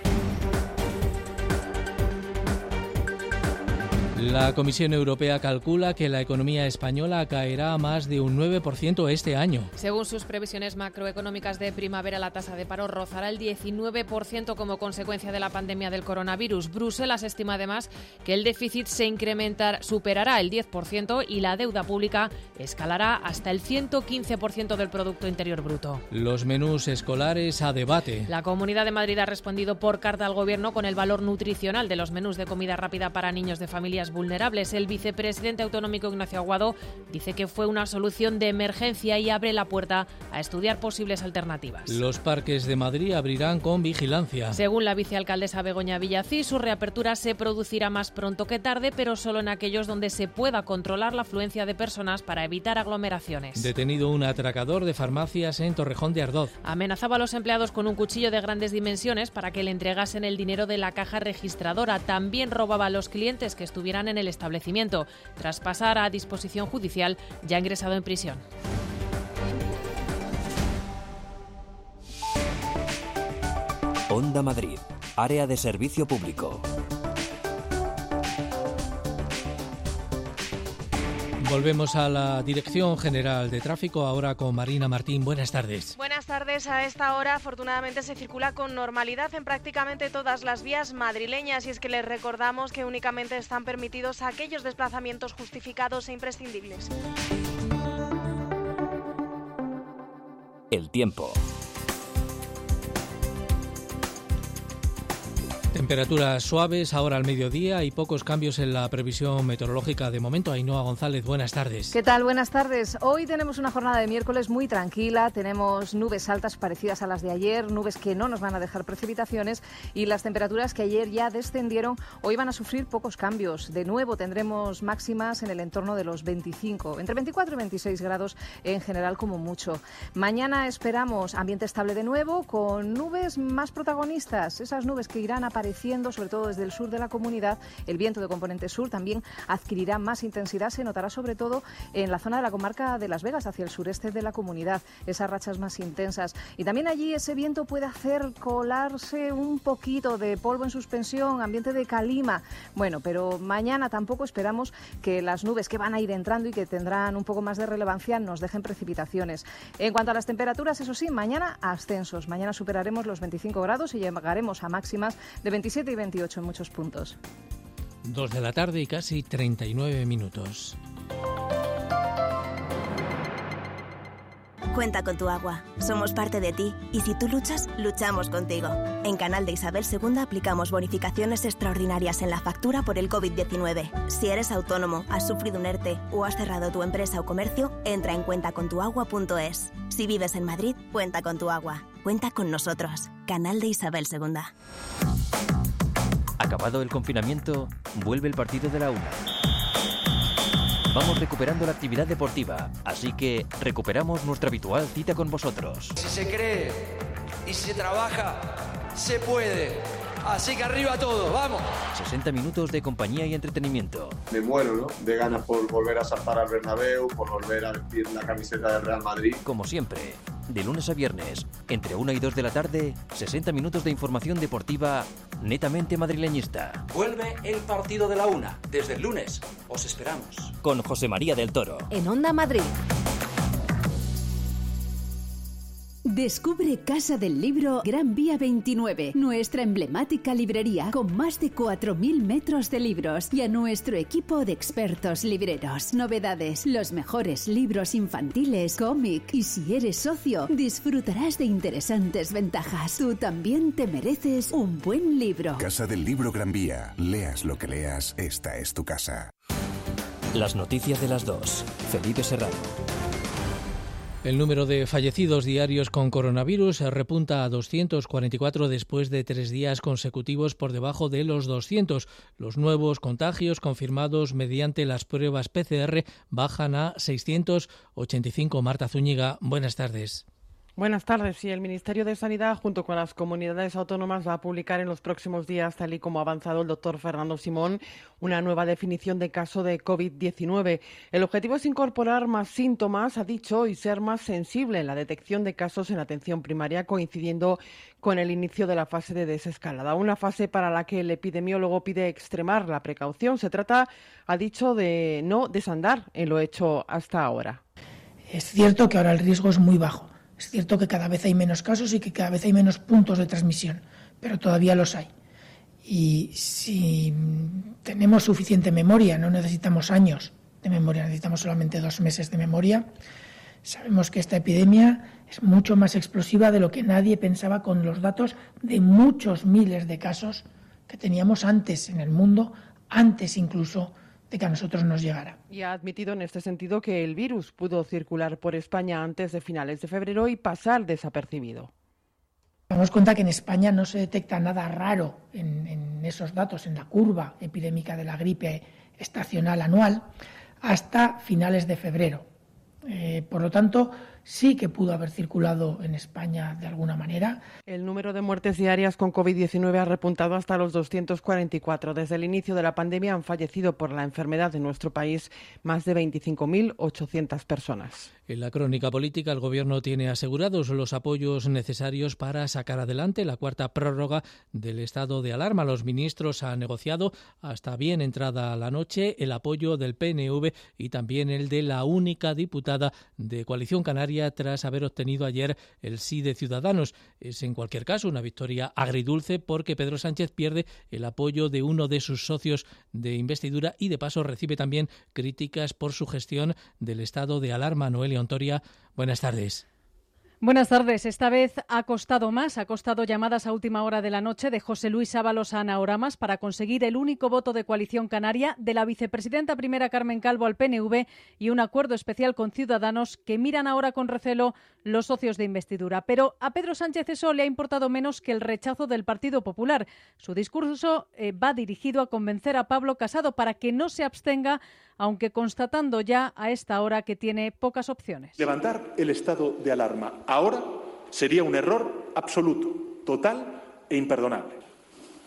La Comisión Europea calcula que la economía española caerá más de un nueve por ciento este año. Según sus previsiones macroeconómicas de primavera, la tasa de paro rozará el diecinueve por ciento como consecuencia de la pandemia del coronavirus. Bruselas estima además que el déficit se incrementará, superará el diez por ciento y la deuda pública escalará hasta el ciento quince por ciento del Producto Interior Bruto. Los menús escolares a debate. La Comunidad de Madrid ha respondido por carta al Gobierno con el valor nutricional de los menús de comida rápida para niños de familias vulnerables. El vicepresidente autonómico Ignacio Aguado dice que fue una solución de emergencia y abre la puerta a estudiar posibles alternativas. Los parques de Madrid abrirán con vigilancia. Según la vicealcaldesa Begoña Villacís, su reapertura se producirá más pronto que tarde, pero solo en aquellos donde se pueda controlar la afluencia de personas para evitar aglomeraciones. Detenido un atracador de farmacias en Torrejón de Ardoz. Amenazaba a los empleados con un cuchillo de grandes dimensiones para que le entregasen el dinero de la caja registradora. También robaba a los clientes que estuvieran en el establecimiento. Tras pasar a disposición judicial, ya ha ingresado en prisión. Onda Madrid, área de servicio público. Volvemos a la Dirección General de Tráfico, ahora con Marina Martín. Buenas tardes. Buenas tardes. A esta hora, afortunadamente, se circula con normalidad en prácticamente todas las vías madrileñas y es que les recordamos que únicamente están permitidos aquellos desplazamientos justificados e imprescindibles. El tiempo. Temperaturas suaves ahora al mediodía y pocos cambios en la previsión meteorológica de momento. Ainhoa González, buenas tardes. ¿Qué tal? Buenas tardes. Hoy tenemos una jornada de miércoles muy tranquila. Tenemos nubes altas parecidas a las de ayer, nubes que no nos van a dejar precipitaciones y las temperaturas que ayer ya descendieron hoy van a sufrir pocos cambios. De nuevo tendremos máximas en el entorno de los veinticinco, entre veinticuatro y veintiséis grados en general como mucho. Mañana esperamos ambiente estable de nuevo con nubes más protagonistas, esas nubes que irán apareciendo favoreciendo sobre todo desde el sur de la comunidad. El viento de componente sur también adquirirá más intensidad, se notará sobre todo en la zona de la comarca de Las Vegas, hacia el sureste de la comunidad, esas rachas más intensas. Y también allí ese viento puede hacer colarse un poquito de polvo en suspensión, ambiente de calima. Bueno, pero mañana tampoco esperamos que las nubes que van a ir entrando y que tendrán un poco más de relevancia nos dejen precipitaciones. En cuanto a las temperaturas, eso sí, mañana ascensos. Mañana superaremos los veinticinco grados y llegaremos a máximas de veintisiete y veintiocho en muchos puntos. Dos de la tarde y casi treinta y nueve minutos. Cuenta con tu agua. Somos parte de ti y si tú luchas, luchamos contigo. En Canal de Isabel segunda aplicamos bonificaciones extraordinarias en la factura por el covid diecinueve. Si eres autónomo, has sufrido un ERTE o has cerrado tu empresa o comercio, entra en cuenta con tu agua punto es. Si vives en Madrid, cuenta con tu agua. Cuenta con nosotros. Canal de Isabel segunda. Acabado el confinamiento, vuelve el partido de la una. Vamos recuperando la actividad deportiva, así que recuperamos nuestra habitual cita con vosotros. Si se cree y si se trabaja, se puede. Así que arriba todos, ¡vamos! sesenta minutos de compañía y entretenimiento. Me muero, ¿no? De ganas por volver a saltar al Bernabéu, por volver a vestir la camiseta del Real Madrid. Como siempre, de lunes a viernes, entre una y dos de la tarde, sesenta minutos de información deportiva netamente madrileñista. Vuelve el partido de la una, desde el lunes. Os esperamos. Con José María del Toro. En Onda Madrid. Descubre Casa del Libro Gran Vía veintinueve, nuestra emblemática librería con más de cuatro mil metros de libros y a nuestro equipo de expertos libreros. Novedades, los mejores libros infantiles, cómic y si eres socio, disfrutarás de interesantes ventajas. Tú también te mereces un buen libro. Casa del Libro Gran Vía. Leas lo que leas, esta es tu casa. Las noticias de las dos. Felipe Serrano. El número de fallecidos diarios con coronavirus repunta a doscientos cuarenta y cuatro después de tres días consecutivos por debajo de los doscientos. Los nuevos contagios confirmados mediante las pruebas P C R bajan a seiscientos ochenta y cinco. Marta Zúñiga, buenas tardes. Buenas tardes. Sí, el Ministerio de Sanidad, junto con las comunidades autónomas, va a publicar en los próximos días, tal y como ha avanzado el doctor Fernando Simón, una nueva definición de caso de covid diecinueve. El objetivo es incorporar más síntomas, ha dicho, y ser más sensible en la detección de casos en atención primaria, coincidiendo con el inicio de la fase de desescalada. Una fase para la que el epidemiólogo pide extremar la precaución. Se trata, ha dicho, de no desandar en lo hecho hasta ahora. Es cierto que ahora el riesgo es muy bajo. Es cierto que cada vez hay menos casos y que cada vez hay menos puntos de transmisión, pero todavía los hay. Y si tenemos suficiente memoria, no necesitamos años de memoria, necesitamos solamente dos meses de memoria, sabemos que esta epidemia es mucho más explosiva de lo que nadie pensaba con los datos de muchos miles de casos que teníamos antes en el mundo, antes incluso de que a nosotros nos llegara. Y ha admitido en este sentido que el virus pudo circular por España antes de finales de febrero y pasar desapercibido. Damos cuenta que en España no se detecta nada raro en, en esos datos, en la curva epidémica de la gripe estacional anual, hasta finales de febrero. Eh, por lo tanto, sí que pudo haber circulado en España de alguna manera. El número de muertes diarias con covid diecinueve ha repuntado hasta los doscientos cuarenta y cuatro. Desde el inicio de la pandemia han fallecido por la enfermedad en nuestro país más de veinticinco mil ochocientas personas. En la crónica política, el Gobierno tiene asegurados los apoyos necesarios para sacar adelante la cuarta prórroga del estado de alarma. Los ministros han negociado hasta bien entrada la noche el apoyo del P N V y también el de la única diputada de Coalición Canaria tras haber obtenido ayer el sí de Ciudadanos. Es en cualquier caso una victoria agridulce porque Pedro Sánchez pierde el apoyo de uno de sus socios de investidura y de paso recibe también críticas por su gestión del estado de alarma. Noelia Ontoria, buenas tardes. Buenas tardes. Esta vez ha costado más. Ha costado llamadas a última hora de la noche de José Luis Ábalos a Ana Oramas para conseguir el único voto de Coalición Canaria, de la vicepresidenta primera Carmen Calvo al P N V y un acuerdo especial con Ciudadanos que miran ahora con recelo los socios de investidura. Pero a Pedro Sánchez eso le ha importado menos que el rechazo del Partido Popular. Su discurso eh, va dirigido a convencer a Pablo Casado para que no se abstenga, aunque constatando ya a esta hora que tiene pocas opciones. Levantar el estado de alarma ahora sería un error absoluto, total e imperdonable.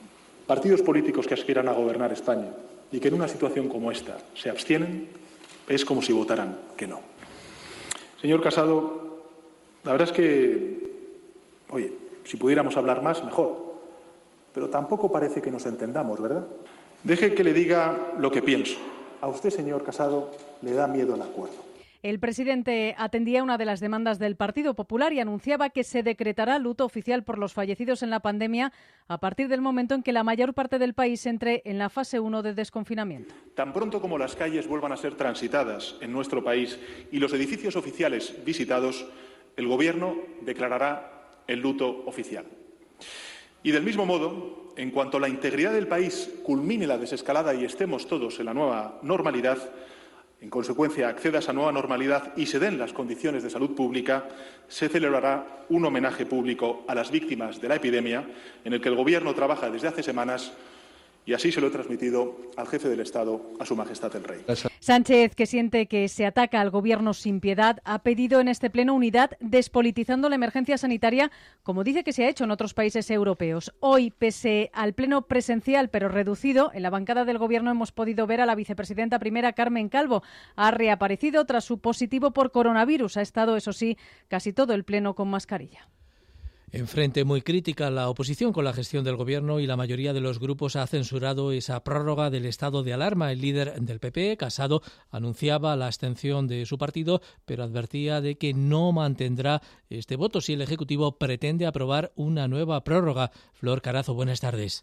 Partidos políticos que aspiran a gobernar España y que en una situación como esta se abstienen, es como si votaran que no. Señor Casado, la verdad es que, oye, si pudiéramos hablar más, mejor. Pero tampoco parece que nos entendamos, ¿verdad? Deje que le diga lo que pienso. A usted, señor Casado, le da miedo el acuerdo. El presidente atendía una de las demandas del Partido Popular y anunciaba que se decretará luto oficial por los fallecidos en la pandemia a partir del momento en que la mayor parte del país entre en la fase uno de desconfinamiento. Tan pronto como las calles vuelvan a ser transitadas en nuestro país y los edificios oficiales visitados, el Gobierno declarará el luto oficial. Y del mismo modo, en cuanto la integridad del país culmine la desescalada y estemos todos en la nueva normalidad, en consecuencia, acceda a esa nueva normalidad y se den las condiciones de salud pública, se celebrará un homenaje público a las víctimas de la epidemia, en el que el Gobierno trabaja desde hace semanas, y así se lo he transmitido al jefe del Estado, a Su Majestad el Rey. Sánchez, que siente que se ataca al Gobierno sin piedad, ha pedido en este pleno unidad despolitizando la emergencia sanitaria, como dice que se ha hecho en otros países europeos. Hoy, pese al pleno presencial pero reducido, en la bancada del Gobierno hemos podido ver a la vicepresidenta primera, Carmen Calvo. Ha reaparecido tras su positivo por coronavirus. Ha estado, eso sí, casi todo el pleno con mascarilla. En frente muy crítica la oposición con la gestión del Gobierno y la mayoría de los grupos ha censurado esa prórroga del estado de alarma. El líder del P P, Casado, anunciaba la abstención de su partido, pero advertía de que no mantendrá este voto si el Ejecutivo pretende aprobar una nueva prórroga. Flor Carazo, buenas tardes.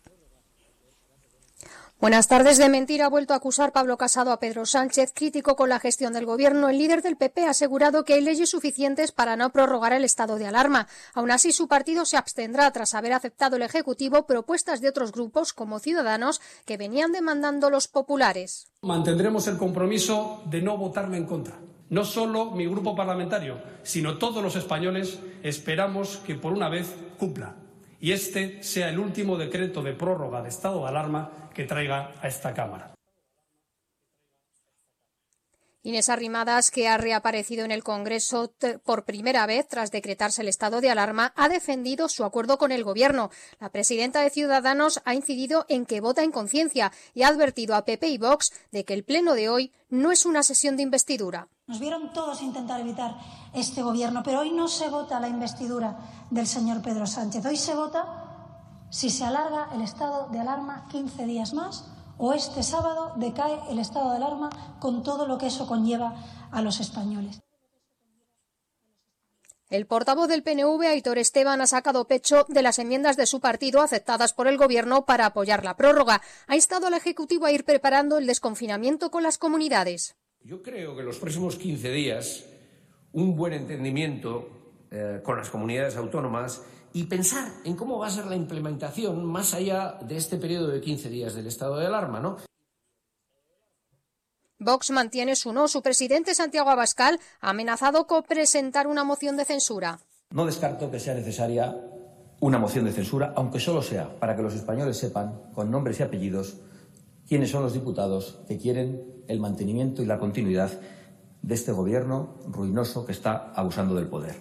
Buenas tardes. De mentira ha vuelto a acusar Pablo Casado a Pedro Sánchez, crítico con la gestión del Gobierno. El líder del P P ha asegurado que hay leyes suficientes para no prorrogar el estado de alarma. Aún así, su partido se abstendrá tras haber aceptado el Ejecutivo propuestas de otros grupos, como Ciudadanos, que venían demandando los populares. Mantendremos el compromiso de no votarme en contra. No solo mi grupo parlamentario, sino todos los españoles esperamos que por una vez cumpla. Y este sea el último decreto de prórroga de estado de alarma que traiga a esta Cámara. Inés Arrimadas, que ha reaparecido en el Congreso por primera vez tras decretarse el estado de alarma, ha defendido su acuerdo con el Gobierno. La presidenta de Ciudadanos ha incidido en que vota en conciencia y ha advertido a P P y Vox de que el pleno de hoy no es una sesión de investidura. Nos vieron todos intentar evitar este Gobierno, pero hoy no se vota la investidura del señor Pedro Sánchez. Hoy se vota si se alarga el estado de alarma quince días más o este sábado decae el estado de alarma con todo lo que eso conlleva a los españoles. El portavoz del P N V, Aitor Esteban, ha sacado pecho de las enmiendas de su partido aceptadas por el Gobierno para apoyar la prórroga. Ha instado al Ejecutivo a ir preparando el desconfinamiento con las comunidades. Yo creo que en los próximos quince días un buen entendimiento eh, con las comunidades autónomas y pensar en cómo va a ser la implementación más allá de este periodo de quince días del estado de alarma, ¿no? Vox mantiene su no. Su presidente, Santiago Abascal, ha amenazado con presentar una moción de censura. No descarto que sea necesaria una moción de censura, aunque solo sea para que los españoles sepan, con nombres y apellidos, quiénes son los diputados que quieren el mantenimiento y la continuidad de este Gobierno ruinoso que está abusando del poder.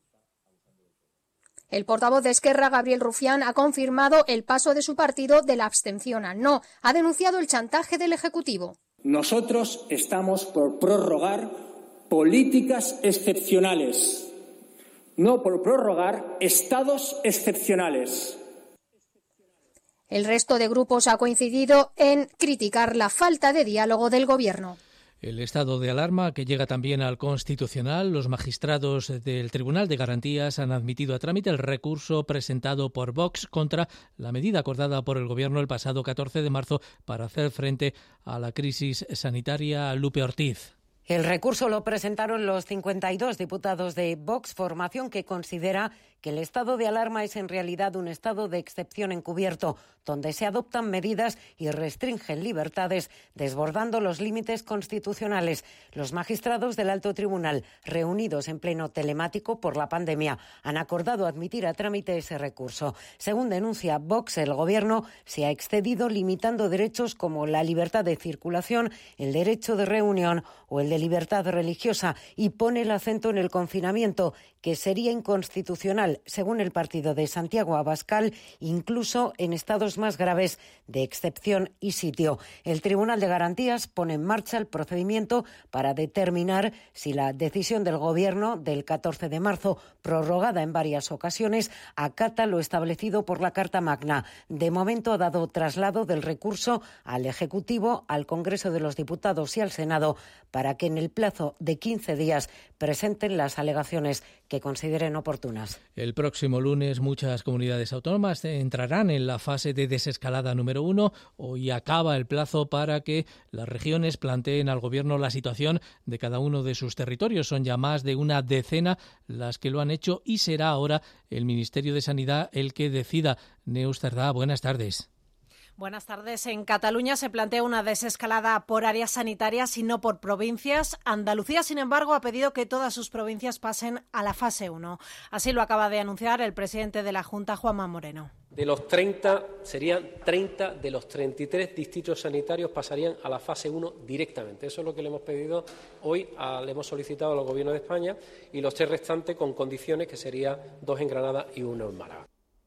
El portavoz de Esquerra, Gabriel Rufián, ha confirmado el paso de su partido de la abstención al no. Ha denunciado el chantaje del Ejecutivo. Nosotros estamos por prorrogar políticas excepcionales, no por prorrogar estados excepcionales. El resto de grupos ha coincidido en criticar la falta de diálogo del Gobierno. El estado de alarma, que llega también al Constitucional, los magistrados del Tribunal de Garantías han admitido a trámite el recurso presentado por Vox contra la medida acordada por el Gobierno el pasado catorce de marzo para hacer frente a la crisis sanitaria. Lupe Ortiz. El recurso lo presentaron los cincuenta y dos diputados de Vox, formación que considera que el estado de alarma es en realidad un estado de excepción encubierto, donde se adoptan medidas y restringen libertades, desbordando los límites constitucionales. Los magistrados del Alto Tribunal, reunidos en pleno telemático por la pandemia, han acordado admitir a trámite ese recurso. Según denuncia Vox, el Gobierno se ha excedido limitando derechos como la libertad de circulación, el derecho de reunión o el de de libertad religiosa y pone el acento en el confinamiento, que sería inconstitucional, según el partido de Santiago Abascal, incluso en estados más graves de excepción y sitio. El Tribunal de Garantías pone en marcha el procedimiento para determinar si la decisión del Gobierno del catorce de marzo, prorrogada en varias ocasiones, acata lo establecido por la Carta Magna. De momento ha dado traslado del recurso al Ejecutivo, al Congreso de los Diputados y al Senado para que en el plazo de quince días presenten las alegaciones que consideren oportunas. El próximo lunes muchas comunidades autónomas entrarán en la fase de desescalada número uno. Hoy acaba el plazo para que las regiones planteen al Gobierno la situación de cada uno de sus territorios. Son ya más de una decena las que lo han hecho y será ahora el Ministerio de Sanidad el que decida. Neus Cerdá, buenas tardes. Buenas tardes. En Cataluña se plantea una desescalada por áreas sanitarias y no por provincias. Andalucía, sin embargo, ha pedido que todas sus provincias pasen a la fase uno. Así lo acaba de anunciar el presidente de la Junta, Juanma Moreno. De los treinta, serían treinta de los treinta y tres distritos sanitarios pasarían a la fase uno directamente. Eso es lo que le hemos pedido hoy, a, le hemos solicitado al Gobierno de España, y los tres restantes con condiciones que serían dos en Granada y uno en Málaga.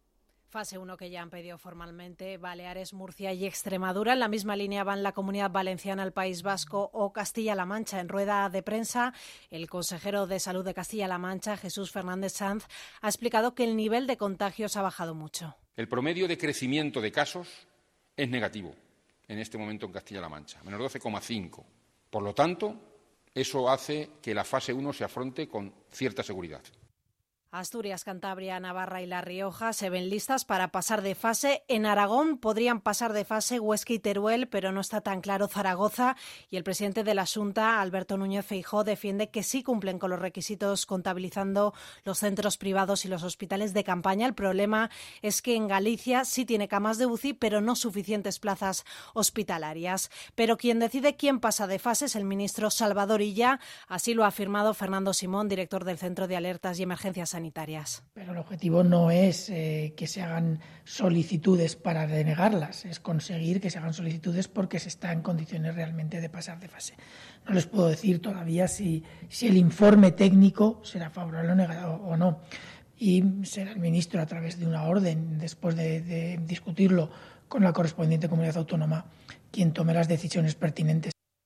Fase uno que ya han pedido formalmente Baleares, Murcia y Extremadura. En la misma línea van la Comunidad Valenciana, el País Vasco o Castilla-La Mancha. En rueda de prensa, el consejero de Salud de Castilla-La Mancha, Jesús Fernández Sanz, ha explicado que el nivel de contagios ha bajado mucho. El promedio de crecimiento de casos es negativo en este momento en Castilla-La Mancha, menos doce coma cinco. Por lo tanto, eso hace que la fase uno se afronte con cierta seguridad. Asturias, Cantabria, Navarra y La Rioja se ven listas para pasar de fase. En Aragón podrían pasar de fase Huesca y Teruel, pero no está tan claro Zaragoza. Y el presidente de la Xunta, Alberto Núñez Feijóo, defiende que sí cumplen con los requisitos contabilizando los centros privados y los hospitales de campaña. El problema es que en Galicia sí tiene camas de U C I, pero no suficientes plazas hospitalarias. Pero quien decide quién pasa de fase es el ministro Salvador Illa. Así lo ha afirmado Fernando Simón, director del Centro de Alertas y Emergencias Sanitarias. Sanitarias. Pero el objetivo no es eh, que se hagan solicitudes para denegarlas, es conseguir que se hagan solicitudes porque se está en condiciones realmente de pasar de fase. No les puedo decir todavía si, si el informe técnico será favorable o negado o no. Y será el ministro, a través de una orden, después de, de discutirlo con la correspondiente comunidad autónoma, quien tome las decisiones pertinentes.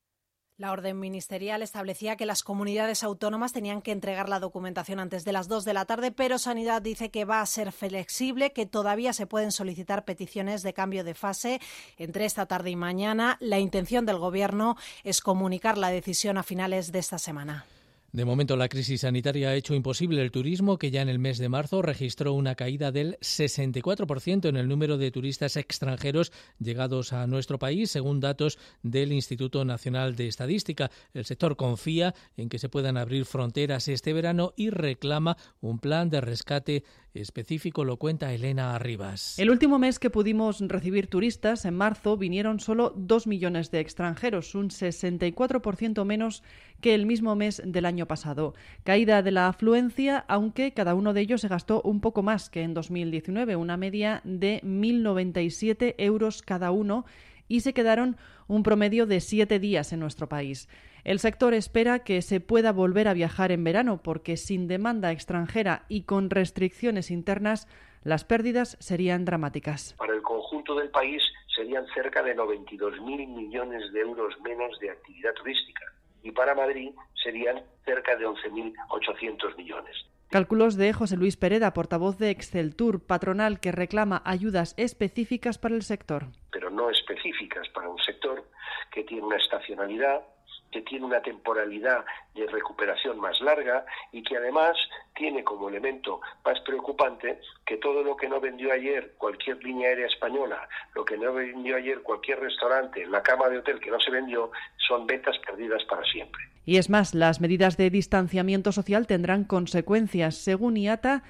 La orden ministerial establecía que las comunidades autónomas tenían que entregar la documentación antes de las dos de la tarde, pero Sanidad dice que va a ser flexible, que todavía se pueden solicitar peticiones de cambio de fase entre esta tarde y mañana. La intención del Gobierno es comunicar la decisión a finales de esta semana. De momento, la crisis sanitaria ha hecho imposible el turismo, que ya en el mes de marzo registró una caída del sesenta y cuatro por ciento en el número de turistas extranjeros llegados a nuestro país, según datos del Instituto Nacional de Estadística. El sector confía en que se puedan abrir fronteras este verano y reclama un plan de rescate específico, lo cuenta Elena Arribas. El último mes que pudimos recibir turistas, en marzo, vinieron solo dos millones de extranjeros, un sesenta y cuatro por ciento menos que el mismo mes del año pasado. Caída de la afluencia, aunque cada uno de ellos se gastó un poco más que en dos mil diecinueve, una media de mil noventa y siete euros cada uno, y se quedaron un promedio de siete días en nuestro país. El sector espera que se pueda volver a viajar en verano, porque sin demanda extranjera y con restricciones internas, las pérdidas serían dramáticas. Para el conjunto del país serían cerca de noventa y dos mil millones de euros menos de actividad turística, y para Madrid serían cerca de once mil ochocientos millones. Cálculos de José Luis Pereda, portavoz de Exceltur, patronal que reclama ayudas específicas para el sector. Pero no específicas para un sector que tiene una estacionalidad, que tiene una temporalidad de recuperación más larga y que además tiene como elemento más preocupante que todo lo que no vendió ayer cualquier línea aérea española, lo que no vendió ayer cualquier restaurante, la cama de hotel que no se vendió, son ventas perdidas para siempre. Y es más, las medidas de distanciamiento social tendrán consecuencias. Según I A T A,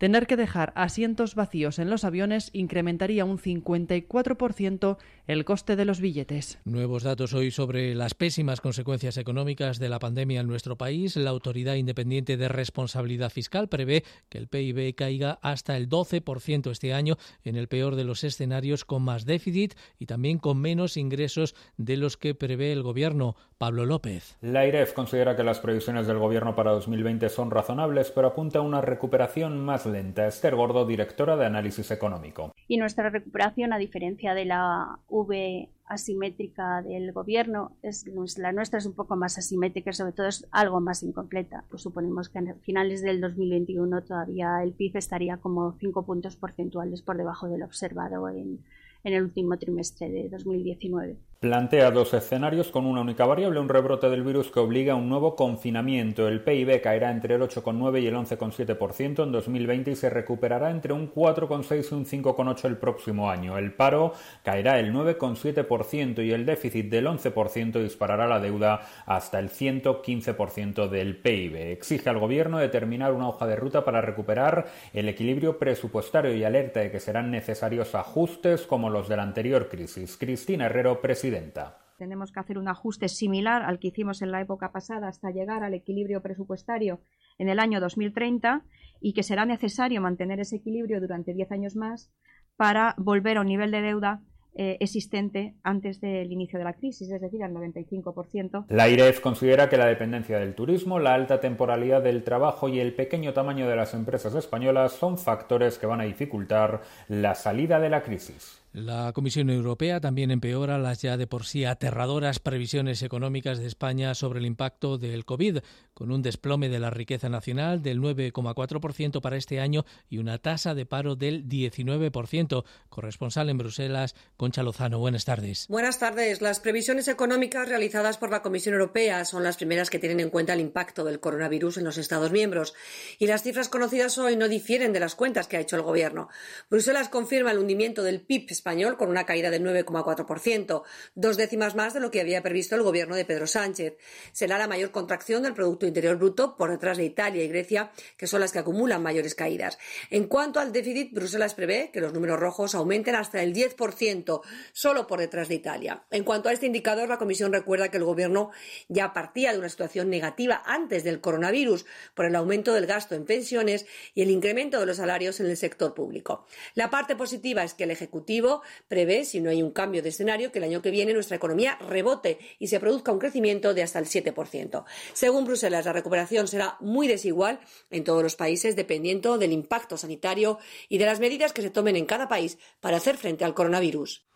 Tener que dejar asientos vacíos en los aviones incrementaría un cincuenta y cuatro por ciento el coste de los billetes. Nuevos datos hoy sobre las pésimas consecuencias económicas de la pandemia en nuestro país. La Autoridad Independiente de Responsabilidad Fiscal prevé que el P I B caiga hasta el doce por ciento este año, en el peor de los escenarios, con más déficit y también con menos ingresos de los que prevé el Gobierno. Pablo López. La AIREF considera que las previsiones del Gobierno para dos mil veinte son razonables, pero apunta a una recuperación más lenta. Esther Gordo, directora de Análisis Económico. Y nuestra recuperación, a diferencia de la V asimétrica del Gobierno, es la nuestra es un poco más asimétrica, sobre todo es algo más incompleta. Pues suponemos que a finales del dos mil veintiuno todavía el P I B estaría como cinco puntos porcentuales por debajo del observado en, en el último trimestre de dos mil diecinueve. Plantea dos escenarios con una única variable, un rebrote del virus que obliga a un nuevo confinamiento. El P I B caerá entre el ocho coma nueve y el once coma siete por ciento en dos mil veinte y se recuperará entre un cuatro coma seis y un cinco coma ocho por ciento el próximo año. El paro caerá el nueve coma siete por ciento y el déficit del once por ciento disparará la deuda hasta el ciento quince por ciento del P I B. Exige al Gobierno determinar una hoja de ruta para recuperar el equilibrio presupuestario y alerta de que serán necesarios ajustes como los de la anterior crisis. Cristina Herrero, presidenta. Tenemos que hacer un ajuste similar al que hicimos en la época pasada hasta llegar al equilibrio presupuestario en el año dos mil treinta y que será necesario mantener ese equilibrio durante diez años más para volver a un nivel de deuda Eh, existente antes del inicio de la crisis, es decir, al noventa y cinco por ciento. La AIREF considera que la dependencia del turismo, la alta temporalidad del trabajo y el pequeño tamaño de las empresas españolas son factores que van a dificultar la salida de la crisis. La Comisión Europea también empeora las ya de por sí aterradoras previsiones económicas de España sobre el impacto del COVID, con un desplome de la riqueza nacional del nueve coma cuatro por ciento para este año y una tasa de paro del diecinueve por ciento. Corresponsal en Bruselas, Concha Lozano. Buenas tardes. Buenas tardes. Las previsiones económicas realizadas por la Comisión Europea son las primeras que tienen en cuenta el impacto del coronavirus en los Estados miembros. Y las cifras conocidas hoy no difieren de las cuentas que ha hecho el Gobierno. Bruselas confirma el hundimiento del P I B español con una caída del nueve coma cuatro por ciento, dos décimas más de lo que había previsto el Gobierno de Pedro Sánchez. Será la mayor contracción del Producto Interior Bruto por detrás de Italia y Grecia, que son las que acumulan mayores caídas. En cuanto al déficit, Bruselas prevé que los números rojos aumenten hasta el diez por ciento, solo por detrás de Italia. En cuanto a este indicador, la Comisión recuerda que el Gobierno ya partía de una situación negativa antes del coronavirus por el aumento del gasto en pensiones y el incremento de los salarios en el sector público. La parte positiva es que el Ejecutivo prevé, si no hay un cambio de escenario, que el año que viene nuestra economía rebote y se produzca un crecimiento de hasta el siete por ciento. Según Bruselas, la recuperación será muy desigual en todos los países, dependiendo del impacto sanitario y de las medidas que se tomen en cada país para hacer frente al coronavirus.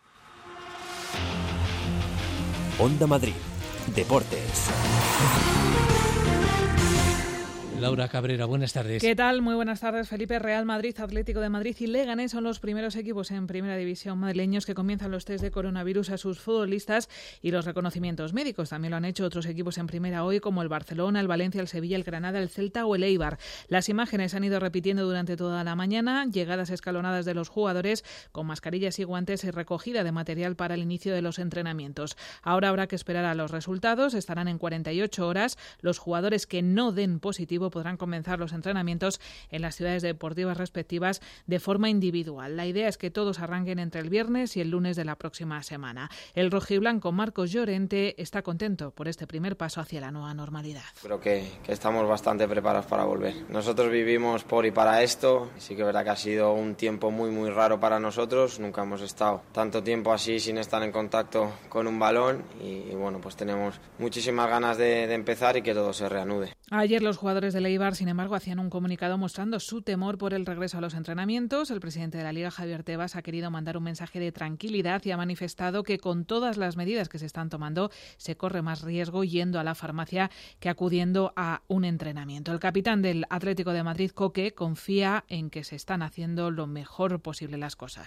Onda Madrid, Deportes. Laura Cabrera, buenas tardes. ¿Qué tal? Muy buenas tardes, Felipe. Real Madrid, Atlético de Madrid y Leganés son los primeros equipos en Primera División madrileños que comienzan los test de coronavirus a sus futbolistas y los reconocimientos médicos. También lo han hecho otros equipos en Primera hoy, como el Barcelona, el Valencia, el Sevilla, el Granada, el Celta o el Eibar. Las imágenes han ido repitiendo durante toda la mañana, llegadas escalonadas de los jugadores con mascarillas y guantes y recogida de material para el inicio de los entrenamientos. Ahora habrá que esperar a los resultados. Estarán en cuarenta y ocho horas. Los jugadores que no den positivo podrán comenzar los entrenamientos en las ciudades deportivas respectivas de forma individual. La idea es que todos arranquen entre el viernes y el lunes de la próxima semana. El rojiblanco Marcos Llorente está contento por este primer paso hacia la nueva normalidad. Creo que, que estamos bastante preparados para volver. Nosotros vivimos por y para esto. Sí que es verdad que ha sido un tiempo muy muy raro para nosotros. Nunca hemos estado tanto tiempo así sin estar en contacto con un balón y, y bueno, pues tenemos muchísimas ganas de, de empezar y que todo se reanude. Ayer los jugadores del Eibar, sin embargo, hacían un comunicado mostrando su temor por el regreso a los entrenamientos. El presidente de la Liga, Javier Tebas, ha querido mandar un mensaje de tranquilidad y ha manifestado que con todas las medidas que se están tomando se corre más riesgo yendo a la farmacia que acudiendo a un entrenamiento. El capitán del Atlético de Madrid, Coque, confía en que se están haciendo lo mejor posible las cosas.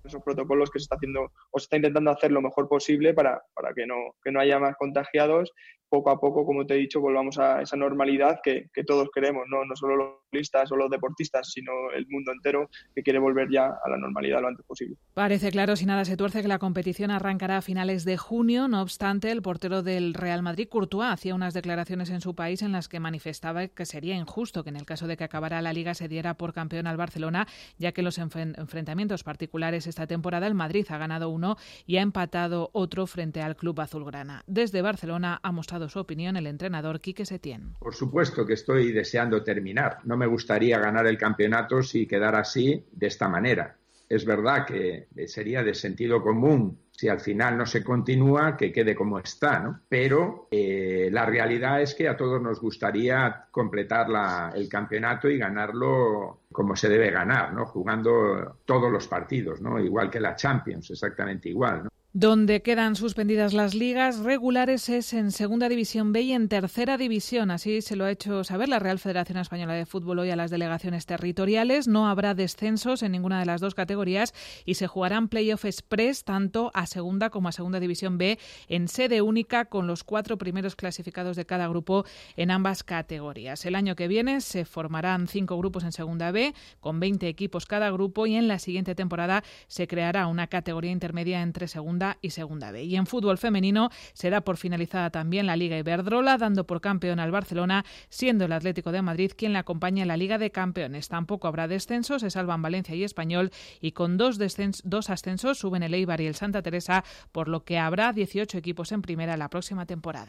esos protocolos que se está haciendo o se está intentando hacer lo mejor posible para, para que no, que no haya más contagiados. Poco a poco, como te he dicho, volvamos a esa normalidad que, que todos queremos, ¿no? No solo los futbolistas o los deportistas, sino el mundo entero que quiere volver ya a la normalidad lo antes posible. Parece claro, si nada se tuerce, que la competición arrancará a finales de junio. No obstante, el portero del Real Madrid, Courtois, hacía unas declaraciones en su país en las que manifestaba que sería injusto que en el caso de que acabara la Liga se diera por campeón al Barcelona, ya que en los enf- enfrentamientos particulares esta temporada el Madrid ha ganado uno y ha empatado otro frente al club azulgrana. Desde Barcelona ha mostrado su opinión el entrenador Quique Setién. Por supuesto que estoy deseando terminar. No me gustaría ganar el campeonato si quedara así, de esta manera. Es verdad que sería de sentido común, si al final no se continúa, que quede como está, ¿no? Pero eh, la realidad es que a todos nos gustaría completar la, el campeonato y ganarlo como se debe ganar, ¿no? Jugando todos los partidos, ¿no? Igual que la Champions, exactamente igual, ¿no? Donde quedan suspendidas las ligas regulares es en Segunda División B y en Tercera División. Así se lo ha hecho saber la Real Federación Española de Fútbol hoy a las delegaciones territoriales. No habrá descensos en ninguna de las dos categorías y se jugarán play-off express tanto a Segunda como a Segunda División B en sede única con los cuatro primeros clasificados de cada grupo en ambas categorías. El año que viene se formarán cinco grupos en Segunda B con veinte equipos cada grupo y en la siguiente temporada se creará una categoría intermedia entre Segunda y Segunda B. Y en fútbol femenino será por finalizada también la Liga Iberdrola, dando por campeón al Barcelona, siendo el Atlético de Madrid quien le acompaña en la Liga de Campeones. Tampoco habrá descensos, se salvan Valencia y Español, y con dos, descens- dos ascensos suben el Eibar y el Santa Teresa, por lo que habrá dieciocho equipos en primera la próxima temporada.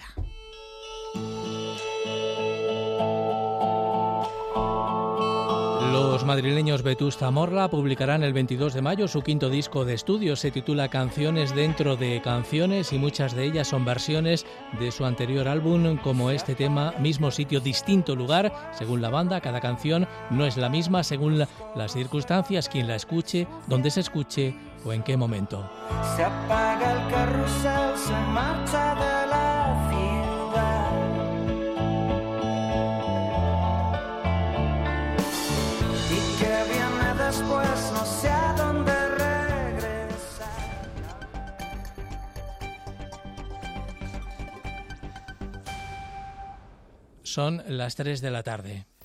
Los madrileños Vetusta Morla publicarán el veintidós de mayo su quinto disco de estudio. Se titula Canciones dentro de canciones y muchas de ellas son versiones de su anterior álbum, como este tema, Mismo sitio, distinto lugar. Según la banda, cada canción no es la misma según la, las circunstancias, quien la escuche, dónde se escuche o en qué momento. Se apaga el carrusel, se marcha de la ciudad. Y que viene después, no sé a dónde regresar. Son las tres de la tarde.